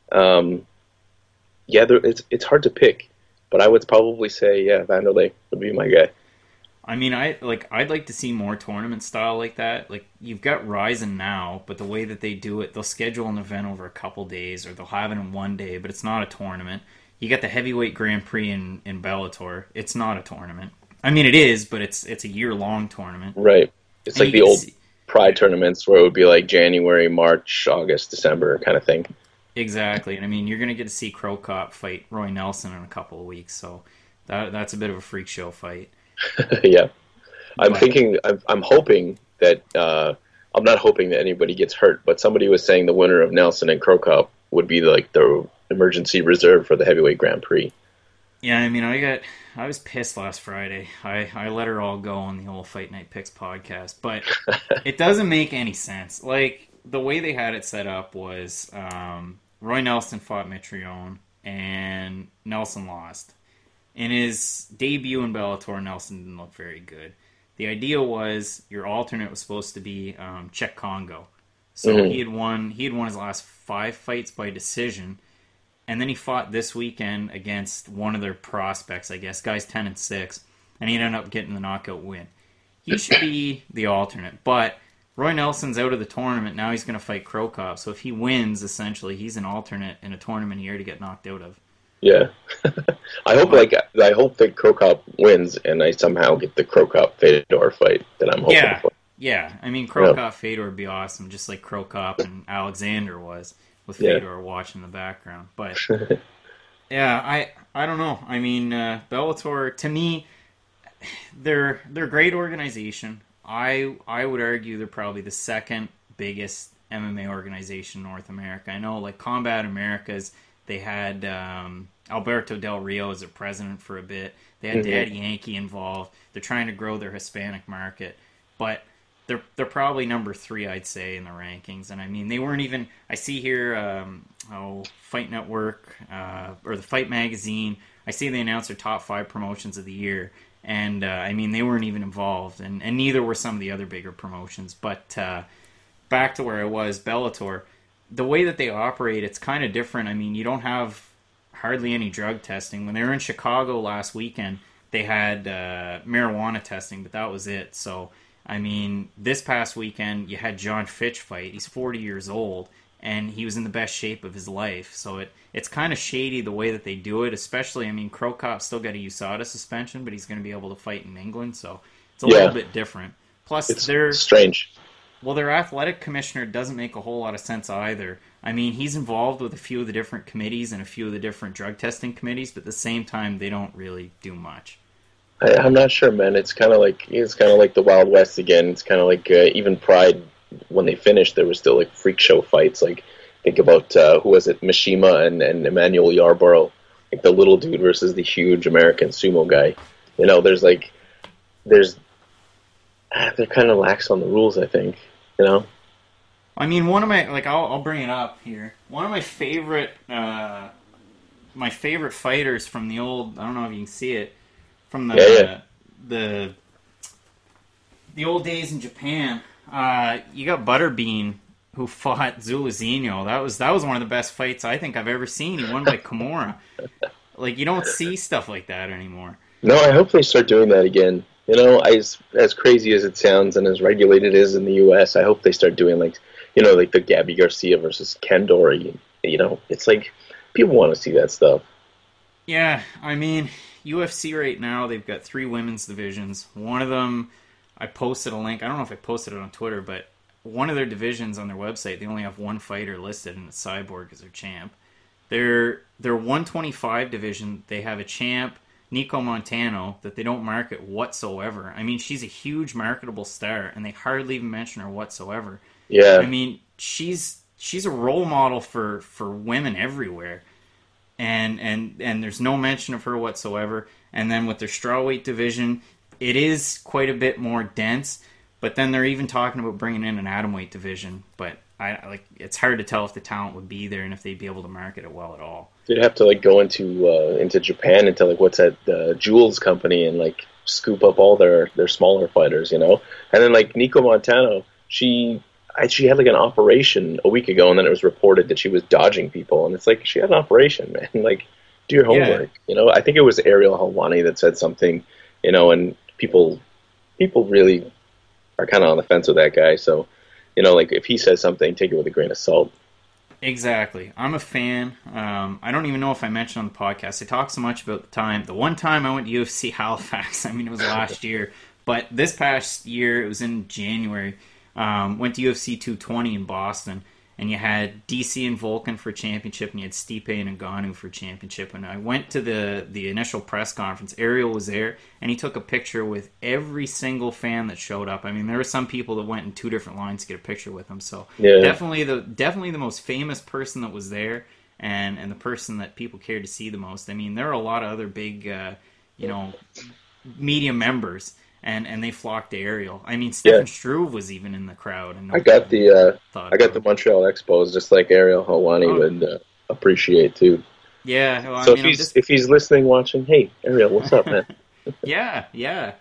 It's hard to pick, but I would probably say, Vanderlei would be my guy. I mean, I'd like to see more tournament style like that. Like, you've got Ryzen now, but the way that they do it, they'll schedule an event over a couple days, or they'll have it in one day, but it's not a tournament. You got the Heavyweight Grand Prix in Bellator. It's not a tournament. I mean, it is, but it's a year-long tournament. Right. It's like the old Pride tournaments where it would be like January, March, August, December kind of thing. Exactly. And I mean, you're going to get to see Cro Cop fight Roy Nelson in a couple of weeks, so that's a bit of a freak show fight. Yeah. I'm hoping that, I'm not hoping that anybody gets hurt, but somebody was saying the winner of Nelson and Cro Cop would be like the emergency reserve for the Heavyweight Grand Prix. Yeah, I mean, I was pissed last Friday. I let her all go on the old Fight Night Picks podcast, but it doesn't make any sense. Like, the way they had it set up was Roy Nelson fought Mitrione, and Nelson lost. In his debut in Bellator, Nelson didn't look very good. The idea was your alternate was supposed to be Czech Congo. So he had won his last 5 fights by decision. And then he fought this weekend against one of their prospects, I guess, guys 10-6, and he ended up getting the knockout win. He should be the alternate, but Roy Nelson's out of the tournament. Now he's going to fight Cro Cop. So if he wins, essentially, he's an alternate in a tournament here to get knocked out of. Yeah, I hope that Cro Cop wins, and I somehow get the Cro Cop Fedor fight that I'm hoping for. Yeah. I mean, Cro Cop Fedor would be awesome, just like Cro Cop and Alexander was, with Fedor watching the background. But yeah, I don't know. I mean, Bellator, to me, they're a great organization. I would argue they're probably the second biggest MMA organization in North America. I know, like Combat Americas, they had Alberto Del Rio as their president for a bit. They had Daddy Yankee involved. They're trying to grow their Hispanic market. But they're probably number 3, I'd say, in the rankings. And I mean, they weren't even. I see here, Fight Network or the Fight Magazine. I see they announced their top 5 promotions of the year, and I mean, they weren't even involved, and neither were some of the other bigger promotions. But back to where I was, Bellator, the way that they operate, it's kind of different. I mean, you don't have hardly any drug testing. When they were in Chicago last weekend, they had marijuana testing, but that was it. So, I mean, this past weekend, you had John Fitch fight. He's 40 years old, and he was in the best shape of his life. So it's kind of shady the way that they do it, especially, I mean, Crow Cop still got a USADA suspension, but he's going to be able to fight in England, so it's a little bit different. Plus, it's strange. Well, their athletic commissioner doesn't make a whole lot of sense either. I mean, he's involved with a few of the different committees and a few of the different drug testing committees, but at the same time, they don't really do much. I'm not sure, man. It's kind of like the Wild West again. It's kind of like even Pride. When they finished, there was still like freak show fights. Like think about who was it, Mishima and Emmanuel Yarborough, like the little dude versus the huge American sumo guy. You know, they're kind of lax on the rules, I think. You know. I mean, one of my, like, I'll bring it up here. One of my favorite fighters from the old, I don't know if you can see it, from the old days in Japan. You got Butterbean, who fought Zuluzinho. That was one of the best fights I think I've ever seen. He won by Kimura. Like, you don't see stuff like that anymore. No, I hope they start doing that again. You know, as crazy as it sounds and as regulated it is in the U.S., I hope they start doing, like, you know, like the Gabby Garcia versus Ken Dory. You know, it's like people want to see that stuff. Yeah, I mean, UFC right now, they've got 3 women's divisions. One of them, I posted a link. I don't know if I posted it on Twitter, but one of their divisions on their website, they only have one fighter listed, and it's Cyborg as their champ. Their 125 division, they have a champ, Nico Montano, that they don't market whatsoever. I mean, she's a huge marketable star, and they hardly even mention her whatsoever. Yeah. I mean, she's a role model for women everywhere. And there's no mention of her whatsoever. And then with their strawweight division, it is quite a bit more dense. But then they're even talking about bringing in an atomweight division. But it's hard to tell if the talent would be there and if they'd be able to market it well at all. They'd have to like go into Japan, into like what's that Jules company, and like scoop up all their smaller fighters, you know. And then like Nico Montano, she had like an operation a week ago, and then it was reported that she was dodging people, and it's like, she had an operation, man. Like, do your homework. Yeah. You know, I think it was Ariel Helwani that said something, you know, and people really are kind of on the fence with that guy. So, you know, like if he says something, take it with a grain of salt. Exactly. I'm a fan. I don't even know if I mentioned on the podcast. I talk so much about the one time I went to UFC Halifax. I mean, it was last year, but this past year, it was in January. Went to UFC 220 in Boston, and you had DC and Volkan for championship, and you had Stipe and Ngannou for championship. And I went to the initial press conference. Ariel was there, and he took a picture with every single fan that showed up. I mean, there were some people that went in 2 different lines to get a picture with him. So yeah. definitely the most famous person that was there, and the person that people cared to see the most. I mean, there are a lot of other big, media members. And they flocked to Ariel. I mean, Stefan Struve was even in the crowd. And I got the Montreal Expos, just like Ariel Helwani would appreciate too. Yeah. Well, so if he's listening, watching, hey Ariel, what's up, man? Yeah.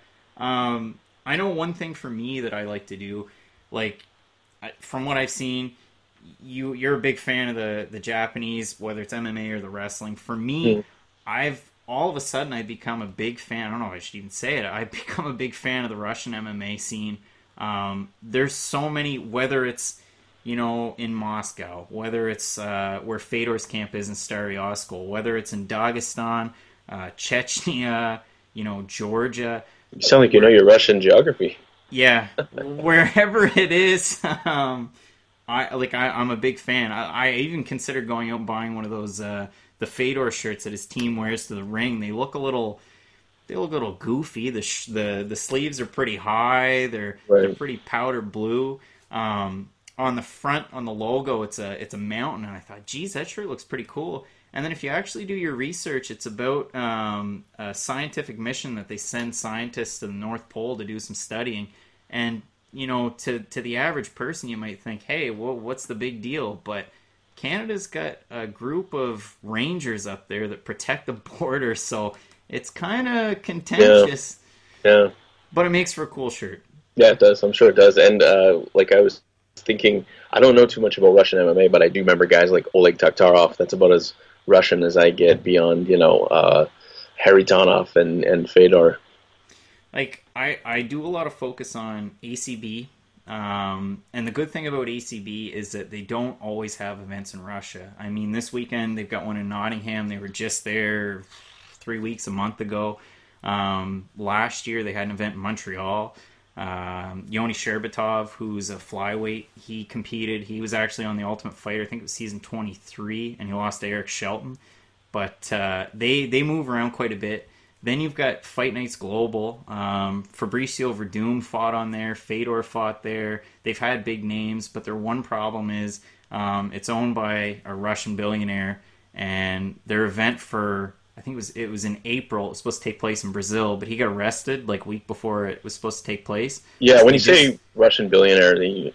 I know one thing for me that I like to do, like from what I've seen, you're a big fan of the Japanese, whether it's MMA or the wrestling. For me, all of a sudden, I've become a big fan. I don't know if I should even say it. I've become a big fan of the Russian MMA scene. There's so many, whether it's, in Moscow, whether it's where Fedor's camp is in Stary Oskol, whether it's in Dagestan, Chechnya, Georgia. You sound like you know your Russian geography. Yeah, wherever it is, I'm a big fan. I even considered going out and buying one of those the Fedor shirts that his team wears to the ring. They look a little goofy. The sleeves are pretty high. They're pretty powder blue. On the front, on the logo, it's a mountain, and I thought, geez, that shirt looks pretty cool. And then if you actually do your research, it's about a scientific mission that they send scientists to the North Pole to do some studying. And to the average person, you might think, hey, well, what's the big deal? But Canada's got a group of rangers up there that protect the border, so it's kind of contentious. Yeah. But it makes for a cool shirt. Yeah, it does. I'm sure it does. And like I was thinking, I don't know too much about Russian MMA, but I do remember guys like Oleg Taktarov. That's about as Russian as I get beyond, Haritonov and Fedor. Like, I do a lot of focus on ACB. And the good thing about ACB is that they don't always have events in Russia. I mean, this weekend they've got one in Nottingham. They were just there 3 weeks, a month ago. Last year they had an event in Montreal. Yoni Sherbatov, who's a flyweight, he competed. He was actually on the Ultimate Fighter. I think it was season 23, and he lost to Eric Shelton. But they move around quite a bit. Then you've got Fight Nights Global. Fabricio Verdum fought on there. Fedor fought there. They've had big names, but their one problem is it's owned by a Russian billionaire, and their event for, I think it was in April. It was supposed to take place in Brazil, but he got arrested like a week before it was supposed to take place. Yeah, when you say Russian billionaire,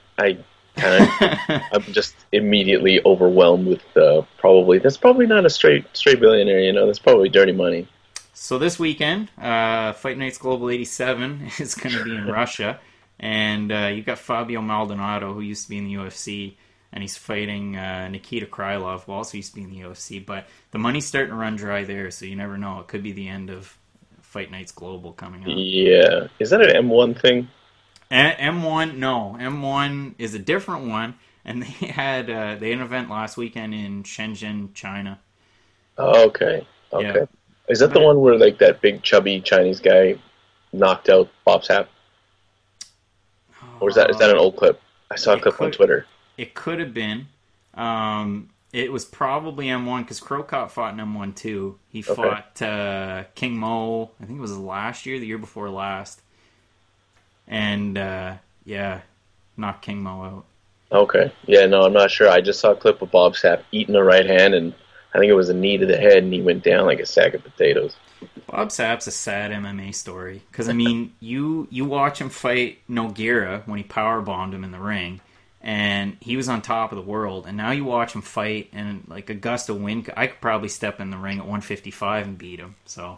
I'm just immediately overwhelmed with that's probably not a straight billionaire. That's probably dirty money. So this weekend, Fight Nights Global 87 is going to be in Russia, and you've got Fabio Maldonado, who used to be in the UFC, and he's fighting Nikita Krylov, who also used to be in the UFC. But the money's starting to run dry there, so you never know. It could be the end of Fight Nights Global coming up. Yeah. Is that an M1 thing? M1, no. M1 is a different one, and they had an event last weekend in Shenzhen, China. Oh, okay. Yeah. Is that the one where like that big chubby Chinese guy knocked out Bob Sapp? Or is that an old clip? I saw a clip on Twitter. It could have been. It was probably M1 because Krokop fought in M1 too. He fought King Mo. I think it was last year, the year before last, and knocked King Mo out. Okay. Yeah. No, I'm not sure. I just saw a clip of Bob Sapp eating a right hand, and I think it was a knee to the head, and he went down like a sack of potatoes. Bob Sapp's a sad MMA story because I mean, you watch him fight Nogueira when he powerbombed him in the ring. And he was on top of the world. And now you watch him fight, and like Augusta win, I could probably step in the ring at 155 and beat him. So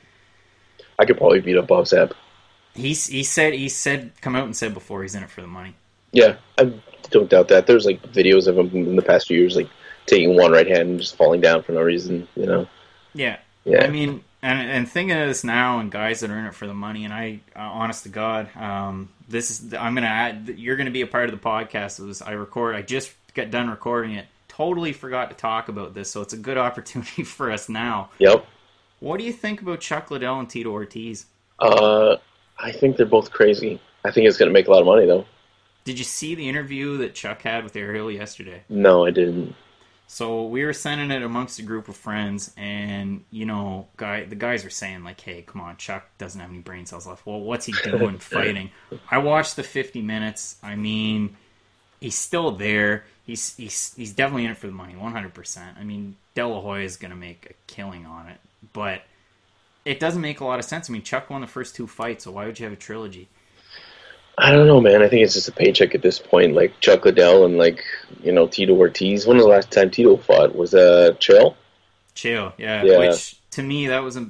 I could probably beat up Bob Sapp. He said come out and said before he's in it for the money. Yeah, I don't doubt that. There's like videos of him in the past few years, like taking one right hand and just falling down for no reason. Yeah. I mean, and thinking of this now, and guys that are in it for the money, and I, honest to God, I'm gonna add. You're gonna be a part of the podcast. I just got done recording it. Totally forgot to talk about this, so it's a good opportunity for us now. Yep. What do you think about Chuck Liddell and Tito Ortiz? I think they're both crazy. I think it's gonna make a lot of money though. Did you see the interview that Chuck had with Ariel yesterday? No, I didn't. So we were sending it amongst a group of friends, and the guys are saying like, "Hey, come on, Chuck doesn't have any brain cells left. Well, what's he doing fighting?" I watched the 50 minutes. I mean, he's still there. He's definitely in it for the money, 100%. I mean, De La Hoya is going to make a killing on it, but it doesn't make a lot of sense. I mean, Chuck won the first 2 fights, so why would you have a trilogy? I don't know, man. I think it's just a paycheck at this point. Like Chuck Liddell and Tito Ortiz. When was the last time Tito fought? Was Chael? Chael, yeah. Which to me that was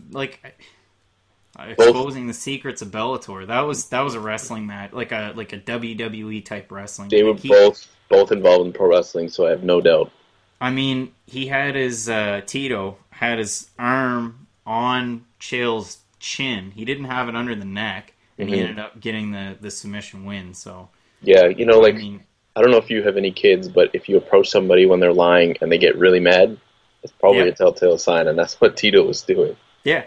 exposing the secrets of Bellator. That was a wrestling match, like a WWE type wrestling. They were both involved in pro wrestling, so I have no doubt. I mean, he had Tito had his arm on Chael's chin. He didn't have it under the neck. And he ended up getting the submission win. So yeah, I don't know if you have any kids, but if you approach somebody when they're lying and they get really mad, it's probably a telltale sign, and that's what Tito was doing. Yeah.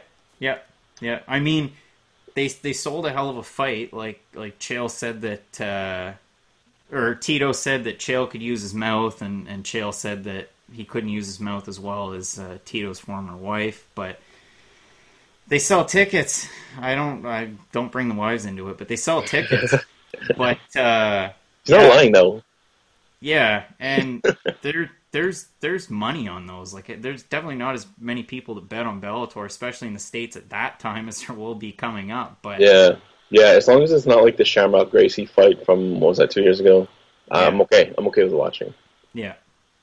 I mean, they sold a hell of a fight. Like Chael said that, or Tito said that Chael could use his mouth, and Chael said that he couldn't use his mouth as well as Tito's former wife, but. They sell tickets. I don't bring the wives into it, but they sell tickets. But he's not lying though. Yeah, and there's money on those. Like, there's definitely not as many people that bet on Bellator, especially in the States at that time, as there will be coming up. But yeah, Yeah, as long as it's not like the Shamrock Gracie fight from, what was that, 2 years ago? I'm okay. I'm okay with watching. Yeah.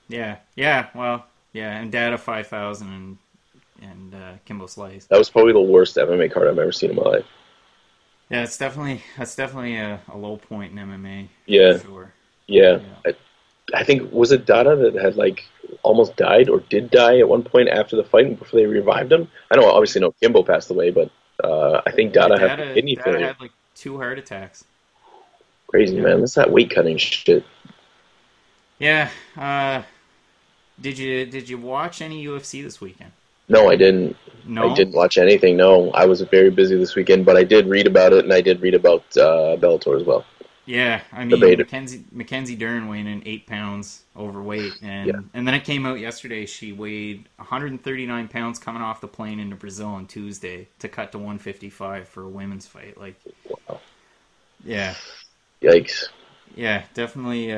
Well, and Data 5000 and Kimbo Slice. That was probably the worst MMA card I've ever seen in my life. Yeah, that's definitely a low point in MMA. Yeah. For sure. Yeah. I think, was it Dada that had like almost died or did die at one point after the fight before they revived him? I know, obviously, no, Kimbo passed away, but I think Dada had kidney failure. Dada had like 2 heart attacks. Crazy, man. That's that weight cutting shit. Yeah. Did you watch any UFC this weekend? No, I didn't. No? I didn't watch anything. No, I was very busy this weekend, but I did read about it, and I did read about Bellator as well. Yeah, I mean, Mackenzie Dern weighing in 8 pounds overweight, and then it came out yesterday she weighed 139 pounds coming off the plane into Brazil on Tuesday to cut to 155 for a women's fight. Like, wow. Yeah. Yikes. Yeah, definitely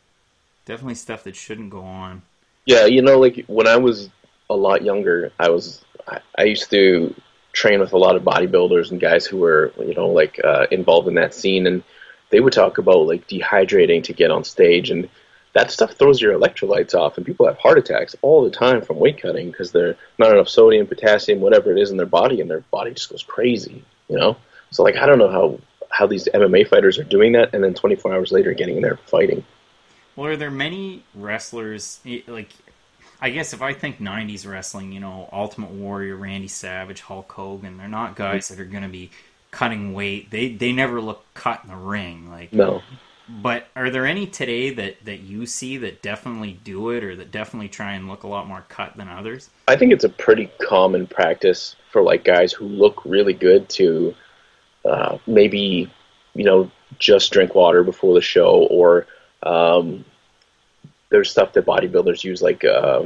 stuff that shouldn't go on. Yeah, like when I was a lot younger, I used to train with a lot of bodybuilders and guys who were, involved in that scene, and they would talk about like dehydrating to get on stage, and that stuff throws your electrolytes off, and people have heart attacks all the time from weight cutting because there's not enough sodium, potassium, whatever it is in their body, and their body just goes crazy, So like, I don't know how these MMA fighters are doing that, and then 24 hours later getting in there fighting. Well, are there many wrestlers, like, I guess if I think 90s wrestling, Ultimate Warrior, Randy Savage, Hulk Hogan, they're not guys that are going to be cutting weight. They never look cut in the ring. Like, no. But are there any today that you see that definitely do it or that definitely try and look a lot more cut than others? I think it's a pretty common practice for like guys who look really good to maybe, just drink water before the show, or there's stuff that bodybuilders use, like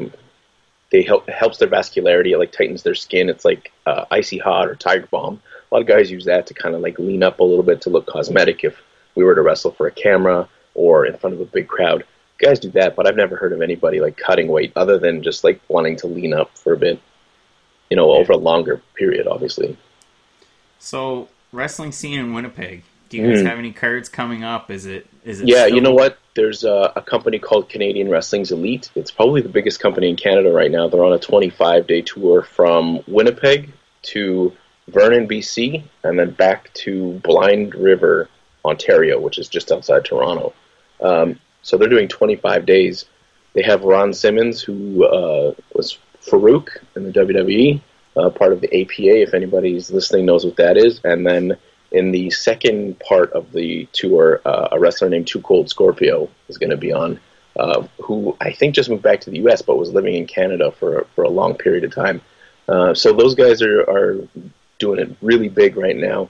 it helps their vascularity, it like tightens their skin. It's like Icy Hot or Tiger Balm. A lot of guys use that to kind of like lean up a little bit to look cosmetic if we were to wrestle for a camera or in front of a big crowd. Guys do that, but I've never heard of anybody like cutting weight other than just like wanting to lean up for a bit, over a longer period, obviously. So, wrestling scene in Winnipeg. Do you guys have any cards coming up? Is it? Yeah, you know what? There's a company called Canadian Wrestling's Elite. It's probably the biggest company in Canada right now. They're on a 25-day tour from Winnipeg to Vernon, BC, and then back to Blind River, Ontario, which is just outside Toronto. So they're doing 25 days. They have Ron Simmons, who was Farouk in the WWE, part of the APA, if anybody's listening knows what that is. And then in the second part of the tour, a wrestler named Too Cold Scorpio is going to be on, who I think just moved back to the U.S. but was living in Canada for a long period of time. So those guys are doing it really big right now.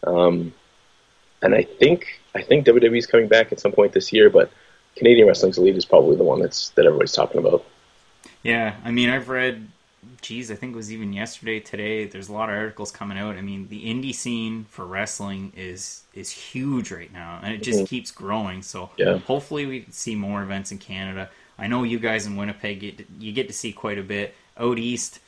And I think WWE is coming back at some point this year, but Canadian Wrestling's Elite is probably the one that everybody's talking about. Yeah, I mean, I've read, I think it was even yesterday, today, there's a lot of articles coming out. I mean, the indie scene for wrestling is huge right now, and it just keeps growing. So hopefully we see more events in Canada. I know you guys in Winnipeg, you get to see quite a bit. Out east,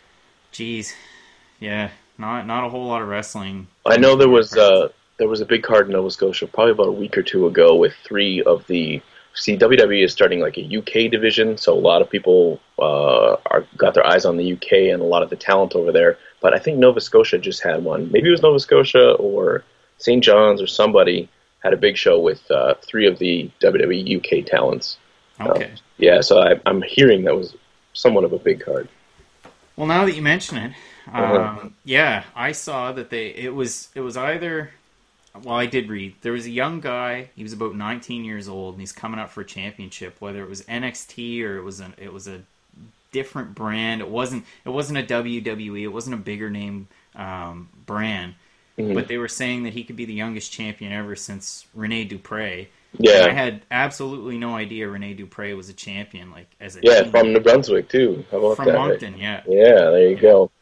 not a whole lot of wrestling. I know there was a big card in Nova Scotia probably about a week or two ago with three of the... See, WWE is starting like a UK division, so a lot of people got their eyes on the UK and a lot of the talent over there. But I think Nova Scotia just had one. Maybe it was Nova Scotia or St. John's or somebody had a big show with three of the WWE UK talents. Okay. So I'm hearing that was somewhat of a big card. Well, now that you mention it, I saw that it was either... Well, I did read. There was a young guy. He was about 19 years old, and he's coming up for a championship. Whether it was NXT or it was a different brand. It wasn't a WWE. It wasn't a bigger name brand. Mm-hmm. But they were saying that he could be the youngest champion ever since Rene Dupré. Yeah, and I had absolutely no idea Rene Dupré was a champion. Like as a team. From New Brunswick too. How about from that? Moncton, Yeah, there you go.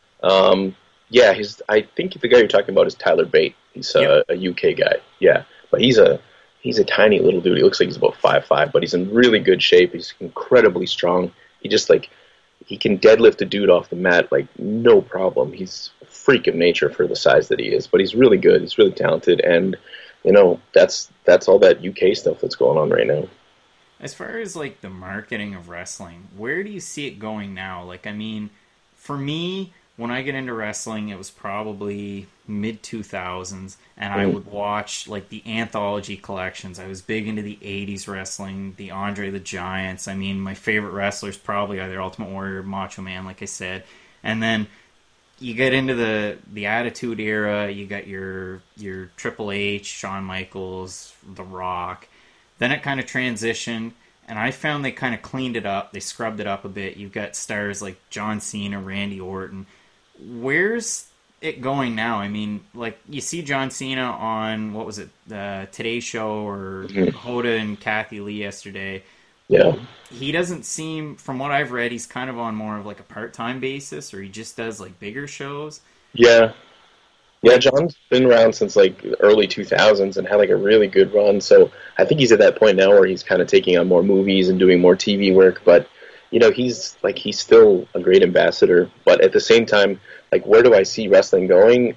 I think the guy you're talking about is Tyler Bate. He's a UK guy. Yeah, but he's a tiny little dude. He looks like he's about 5'5", but he's in really good shape. He's incredibly strong. He just he can deadlift a dude off the mat like no problem. He's freak of nature for the size that he is. But he's really good. He's really talented, and that's all that UK stuff that's going on right now. As far as like the marketing of wrestling, where do you see it going now? Like, I mean, for me, when I get into wrestling, it was probably mid 2000s, and I would watch like the anthology collections. I was big into the 80s wrestling, the Andre the Giants. I mean, my favorite wrestlers probably either Ultimate Warrior, Macho Man, like I said. And then you get into the Attitude Era. You got your Triple H, Shawn Michaels, The Rock. Then it kind of transitioned, and I found they kind of cleaned it up. They scrubbed it up a bit. You've got stars like John Cena, Randy Orton. Where's it going now? I mean, like, you see John Cena on, what was it, Today Show or Hoda and Kathy Lee yesterday. Yeah. He doesn't seem, from what I've read, he's kind of on more of like a part-time basis, or he just does like bigger shows. Yeah. Yeah, John's been around since like the early 2000s and had like a really good run. So I think he's at that point now where he's kind of taking on more movies and doing more TV work. But he's still a great ambassador. But at the same time, like, where do I see wrestling going?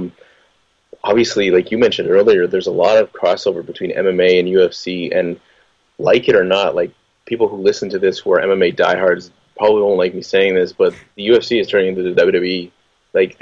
Obviously, like you mentioned earlier, there's a lot of crossover between MMA and UFC. And like it or not, like, people who listen to this who are MMA diehards probably won't like me saying this, but the UFC is turning into the WWE. Like,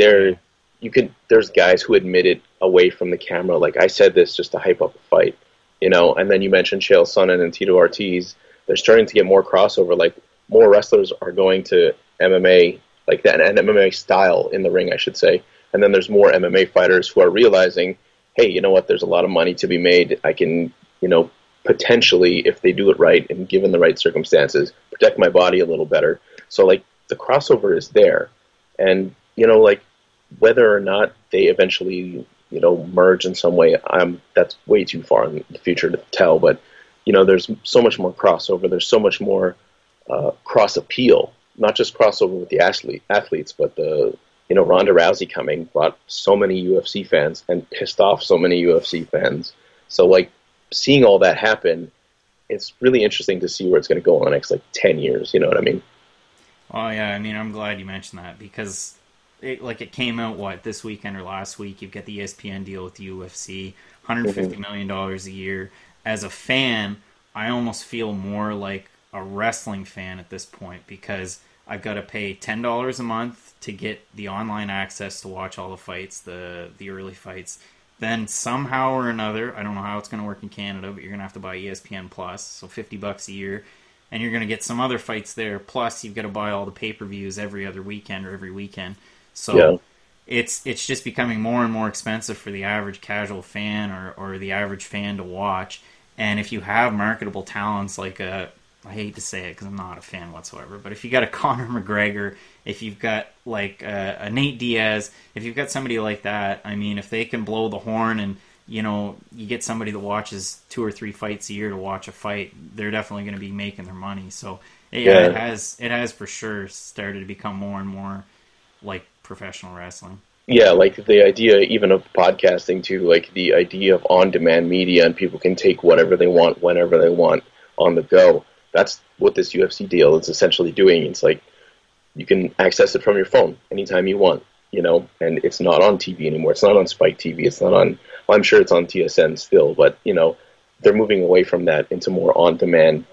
there's guys who admit it away from the camera. Like, I said this just to hype up a fight, and then you mentioned Chael Sonnen and Tito Ortiz. They're starting to get more crossover. Like, more wrestlers are going to MMA, like that, an MMA style in the ring, I should say. And then there's more MMA fighters who are realizing, hey, you know what, there's a lot of money to be made. I can, potentially, if they do it right and given the right circumstances, protect my body a little better. So, like, the crossover is there. And, like, whether or not they eventually, merge in some way, that's way too far in the future to tell. But, there's so much more crossover. There's so much more cross appeal, not just crossover with the athletes, but Ronda Rousey coming brought so many UFC fans and pissed off so many UFC fans. So, like, seeing all that happen, it's really interesting to see where it's going to go in the next, like, 10 years. You know what I mean? Oh, yeah. I mean, I'm glad you mentioned that because it came out, this weekend or last week? You've got the ESPN deal with the UFC, $150 million a year. As a fan, I almost feel more like a wrestling fan at this point because I've got to pay $10 a month to get the online access to watch all the fights, the early fights. Then somehow or another, I don't know how it's going to work in Canada, but you're going to have to buy ESPN Plus, so $50 a year, and you're going to get some other fights there. Plus, you've got to buy all the pay-per-views every other weekend or every weekend. So it's just becoming more and more expensive for the average casual fan or the average fan to watch. And if you have marketable talents like I hate to say it because I'm not a fan whatsoever, but if you got a Conor McGregor, if you've got like a Nate Diaz, if you've got somebody like that, I mean, if they can blow the horn and you get somebody that watches 2 or 3 fights a year to watch a fight, they're definitely going to be making their money. So it has for sure started to become more and more like professional wrestling. Yeah, like the idea even of podcasting too, like the idea of on-demand media and people can take whatever they want, whenever they want on the go. That's what this UFC deal is essentially doing. It's like you can access it from your phone anytime you want, and it's not on TV anymore. It's not on Spike TV. It's not on, well, I'm sure it's on TSN still, but, they're moving away from that into more on-demand,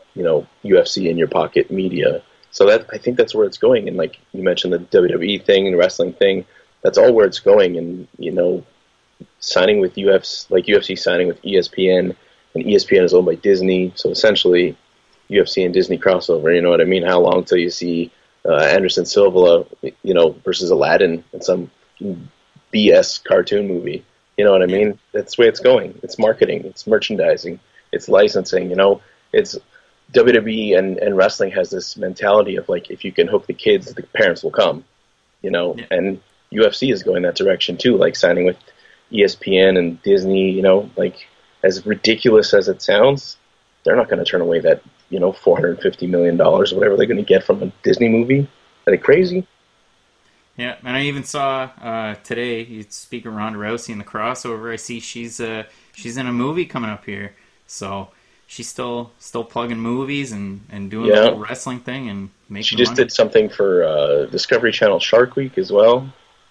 UFC in your pocket media. So I think that's where it's going. And like you mentioned the WWE thing and wrestling thing, that's all where it's going. And, signing with UFC signing with ESPN, and ESPN is owned by Disney. So essentially UFC and Disney crossover, you know what I mean? How long till you see Anderson Silva, versus Aladdin in some BS cartoon movie? You know what I mean? That's the way it's going. It's marketing. It's merchandising. It's licensing. It's WWE and wrestling has this mentality of like, if you can hook the kids, the parents will come, and UFC is going that direction too, like signing with ESPN and Disney, like as ridiculous as it sounds, they're not going to turn away that, $450 million, whatever they're going to get from a Disney movie. Are they crazy? Yeah, and I even saw today, you speak of Ronda Rousey in the crossover, I see she's in a movie coming up here, so she's still plugging movies and doing the whole wrestling thing and making She just money. did something for Discovery Channel Shark Week as well.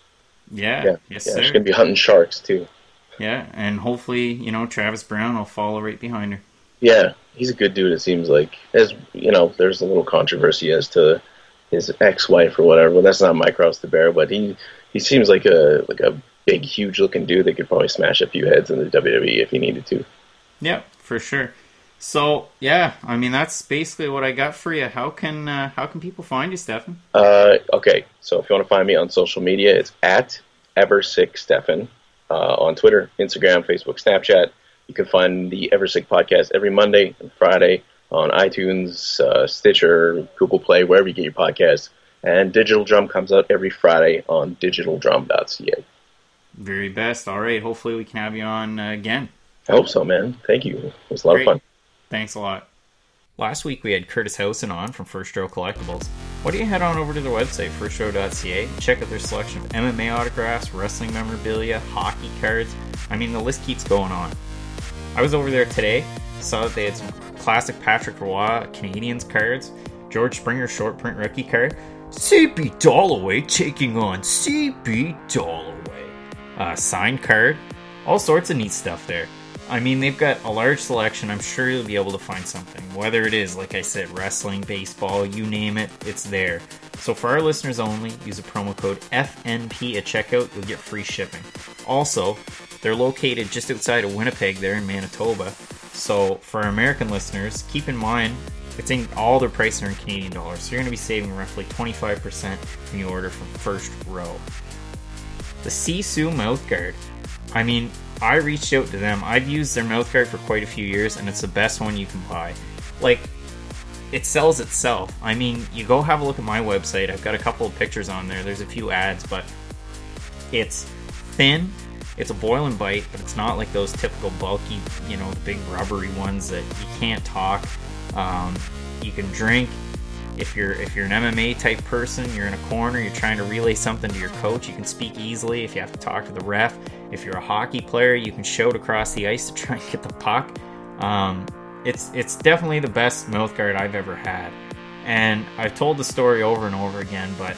Yeah, yes, yeah. sir. She's gonna be hunting sharks too. Yeah, and hopefully, Travis Brown will follow right behind her. Yeah, he's a good dude. It seems like, as you know, there's a little controversy as to his ex-wife or whatever. But that's not my cross to bear. But he seems like a big, huge-looking dude that could probably smash a few heads in the WWE if he needed to. Yeah, for sure. So yeah, I mean that's basically what I got for you. How can people find you, Stefan? Okay, so if you want to find me on social media, it's at EverSickStefan on Twitter, Instagram, Facebook, Snapchat. You can find the Eversick podcast every Monday and Friday on iTunes, Stitcher, Google Play, wherever you get your podcasts. And Digital Drum comes out every Friday on digitaldrum.ca. Very best. All right. Hopefully we can have you on again. I hope so, man. Thank you. It was a lot of fun. Thanks a lot. Last week we had Curtis Housen on from First Row Collectibles. Why don't you head on over to their website, firstrow.ca, and check out their selection of MMA autographs, wrestling memorabilia, hockey cards. I mean, the list keeps going on. I was over there today, saw that they had some classic Patrick Roy Canadians cards, George Springer short print rookie card, CB Dollaway taking on CB Dollaway. Signed card, all sorts of neat stuff there. I mean, they've got a large selection. I'm sure you'll be able to find something. Whether it is, like I said, wrestling, baseball, you name it, it's there. So for our listeners only, use a promo code FNP at checkout. You'll get free shipping. Also, they're located just outside of Winnipeg there in Manitoba. So for our American listeners, keep in mind, it's in all their prices are in Canadian dollars. So you're going to be saving roughly 25% when you order from First Row. The Sisu mouthguard. I mean, I reached out to them. I've used their mouthguard for quite a few years, and it's the best one you can buy. Like, it sells itself. I mean, you go have a look at my website. I've got a couple of pictures on there. There's a few ads, but it's thin. It's a boil and bite, but it's not like those typical bulky, the big rubbery ones that you can't talk. You can drink. If you're an MMA type person, you're in a corner, you're trying to relay something to your coach, you can speak easily. If you have to talk to the ref, if you're a hockey player, you can shout across the ice to try and get the puck. It's definitely the best mouthguard I've ever had. And I've told the story over and over again, but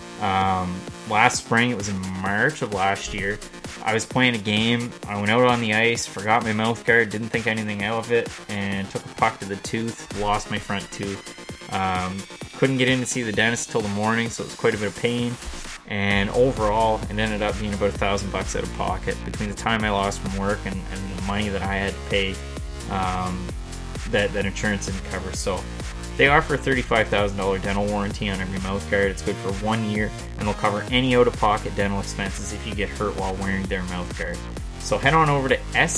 last spring, it was in March of last year, I was playing a game, I went out on the ice, forgot my mouthguard, didn't think anything of it, and took a puck to the tooth, lost my front tooth. Couldn't get in to see the dentist until the morning, so it was quite a bit of pain. And overall, it ended up being about $1,000 out of pocket between the time I lost from work and the money that I had to pay that insurance didn't cover. So they offer a $35,000 dental warranty on every mouthguard. It's good for 1 year, and they'll cover any out-of-pocket dental expenses if you get hurt while wearing their mouthguard. So head on over to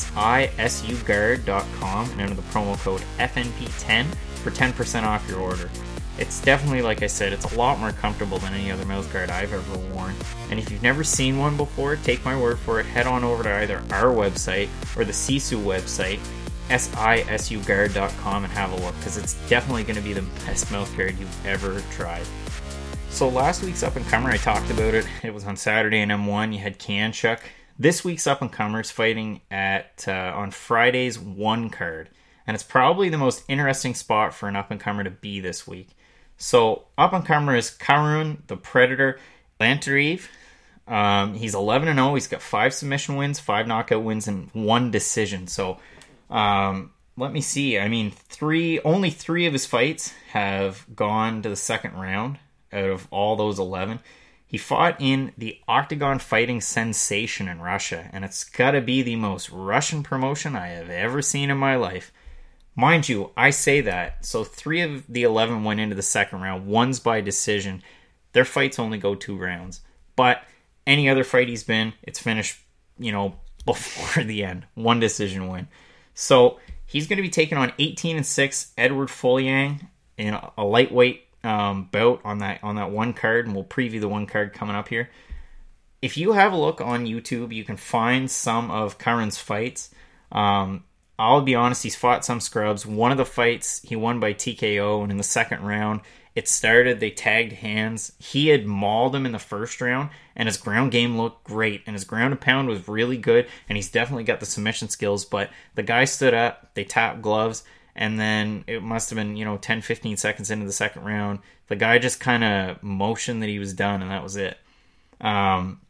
sisuguard.com and enter the promo code FNP10 for 10% off your order. It's definitely, like I said, it's a lot more comfortable than any other mouthguard I've ever worn. And if you've never seen one before, take my word for it. Head on over to either our website or the Sisu website, sisuguard.com, and have a look, because it's definitely going to be the best mouthguard you've ever tried. So last week's up-and-comer, I talked about it. It was on Saturday in M1. You had Kanchuk. This week's up-and-comers fighting at on Friday's 1 card. And it's probably the most interesting spot for an up-and-comer to be this week. So, up-and-comer is Karun, the Predator Lanteriv. He's 11-0. He's got 5 submission wins, 5 knockout wins, and 1 decision. So, let me see. I mean, only 3 of his fights have gone to the second round out of all those 11. He fought in the Octagon Fighting Sensation in Russia, and it's got to be the most Russian promotion I have ever seen in my life. Mind you, I say that, so 3 of the 11 went into the second round, 1's by decision. Their fights only go 2 rounds. But any other fight he's been, it's finished, before the end. 1 decision win. So he's going to be taking on 18-6 Edward Folyang in a lightweight bout on that 1 card, and we'll preview the 1 card coming up here. If you have a look on YouTube, you can find some of Karun's fights. I'll be honest, he's fought some scrubs. One of the fights, he won by TKO, and in the second round, they tagged hands. He had mauled him in the first round, and his ground game looked great, and his ground and pound was really good, and he's definitely got the submission skills, but the guy stood up, they tapped gloves, and then it must have been, 10-15 seconds into the second round, the guy just kind of motioned that he was done, and that was it.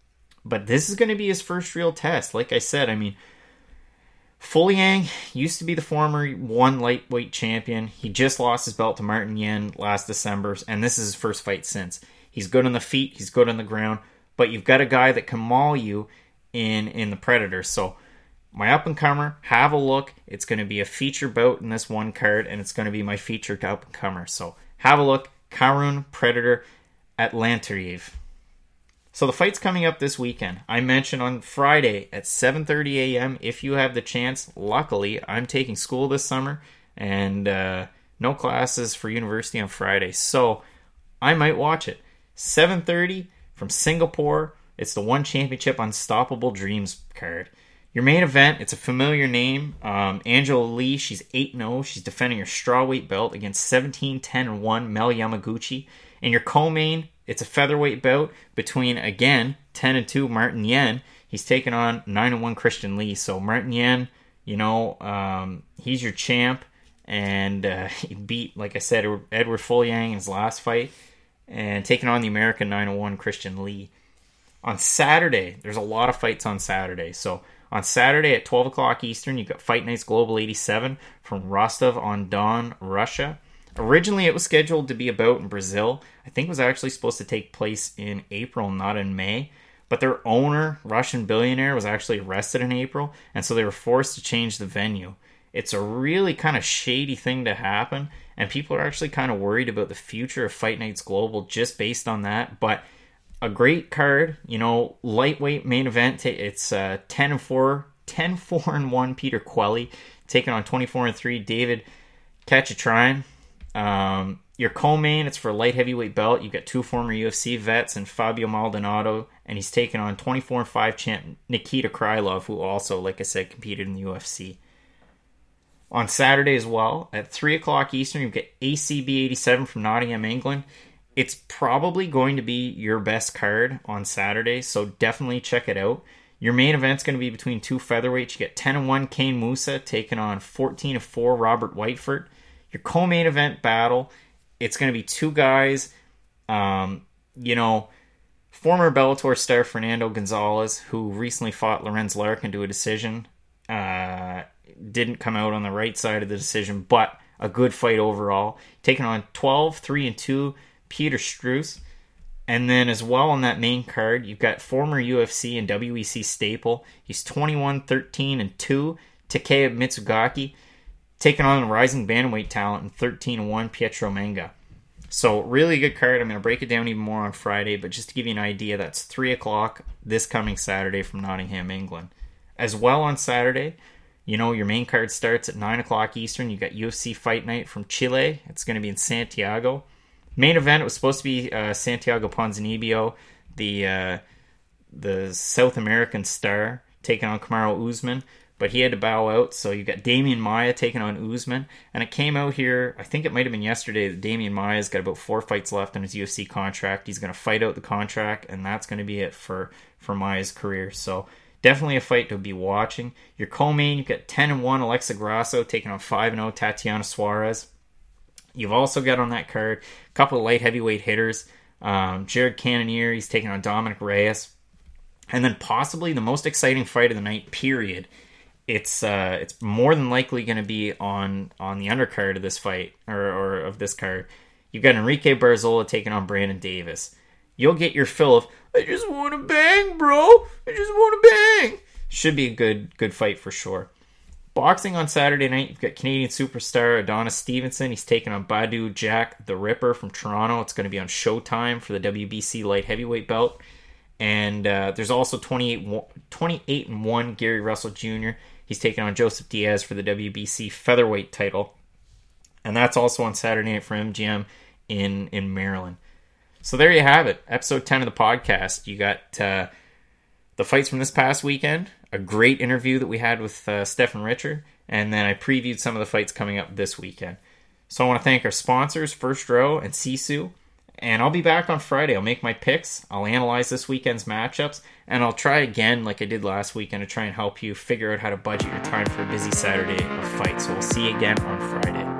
But this is going to be his first real test. Like I said, I mean, Fuliang used to be the former one lightweight champion. He just lost his belt to Martin Yen last December, and this is his first fight since. He's good on the feet, he's good on the ground, but you've got a guy that can maul you in the Predator. So my up-and-comer, have a look. It's going to be a feature bout in this one card, and it's going to be my featured up-and-comer. So have a look. Karun Predator at Lanteriev. So the fight's coming up this weekend. I mentioned on Friday at 7:30 a.m. if you have the chance. Luckily, I'm taking school this summer and no classes for university on Friday. So I might watch it. 7:30 from Singapore. It's the One Championship Unstoppable Dreams card. Your main event, it's a familiar name. Angela Lee, she's 8-0. She's defending her strawweight belt against 17-10-1 Mel Yamaguchi. And your co-main, it's a featherweight bout between, again, 10-2 Martin Yen. He's taking on 9-1 Christian Lee. So Martin Yen, he's your champ. And he beat, like I said, Edward Fuliang in his last fight. And taking on the American 9-1 Christian Lee. On Saturday, there's a lot of fights on Saturday. So on Saturday at 12 o'clock Eastern, you've got Fight Nights Global 87 from Rostov-on-Don, Russia. Originally, it was scheduled to be a bout in Brazil. I think it was actually supposed to take place in April, not in May. But their owner, Russian billionaire, was actually arrested in April, and so they were forced to change the venue. It's a really kind of shady thing to happen, and people are actually kind of worried about the future of Fight Nights Global just based on that. But a great card, lightweight main event. It's 10-4-1 Peter Quelly taking on 24-3 David Cacciatrine. Your co-main, it's for a light heavyweight belt. You've got two former UFC vets and Fabio Maldonado, and he's taking on 24-5 champ Nikita Krylov, who also, like I said, competed in the UFC. On Saturday as well, at 3 o'clock Eastern, you've got ACB 87 from Nottingham, England. It's probably going to be your best card on Saturday, so definitely check it out. Your main event's going to be between two featherweights. You get 10-1 Kane Musa taking on 14-4 Robert Whiteford. Your co-main event battle, it's going to be two guys, former Bellator star Fernando Gonzalez, who recently fought Lorenz Larkin to a decision. Didn't come out on the right side of the decision, but a good fight overall. Taking on 12-3-2 Peter Struess. And then as well on that main card, you've got former UFC and WEC staple. He's 21-13-2 Takeo Mitsugaki, taking on the rising bantamweight talent and 13-1 Pietro Menga. So really good card. I'm going to break it down even more on Friday, but just to give you an idea, that's 3 o'clock this coming Saturday from Nottingham, England. As well on Saturday, your main card starts at 9 o'clock Eastern. You've got UFC Fight Night from Chile. It's going to be in Santiago. Main event, it was supposed to be Santiago Ponzinibbio, the South American star, taking on Kamaru Usman, but he had to bow out. So you've got Damian Maia taking on Usman, and it came out here, I think it might have been yesterday, that Damian Maia's got about 4 fights left on his UFC contract. He's going to fight out the contract, and that's going to be it for Maia's career. So definitely a fight to be watching. Your co-main, you've got 10-1 Alexa Grasso taking on 5-0 Tatiana Suarez. You've also got on that card a couple of light heavyweight hitters. Jared Cannonier, he's taking on Dominic Reyes. And then possibly the most exciting fight of the night, period. It's more than likely going to be on the undercard of this fight, or of this card. You've got Enrique Barzola taking on Brandon Davis. You'll get your fill of, I just want to bang, bro. I just want to bang. Should be a good fight for sure. Boxing on Saturday night, you've got Canadian superstar Adonis Stevenson. He's taking on Badu Jack the Ripper from Toronto. It's going to be on Showtime for the WBC light heavyweight belt. And there's also 28-1 Gary Russell Jr. He's taking on Joseph Diaz for the WBC featherweight title. And that's also on Saturday night for MGM in Maryland. So there you have it. Episode 10 of the podcast. You got the fights from this past weekend, a great interview that we had with Stephen Richard, and then I previewed some of the fights coming up this weekend. So I want to thank our sponsors, First Row and Sisu, and I'll be back on Friday. I'll make my picks, I'll analyze this weekend's matchups, and I'll try again like I did last weekend to try and help you figure out how to budget your time for a busy Saturday of fights. So we'll see you again on Friday.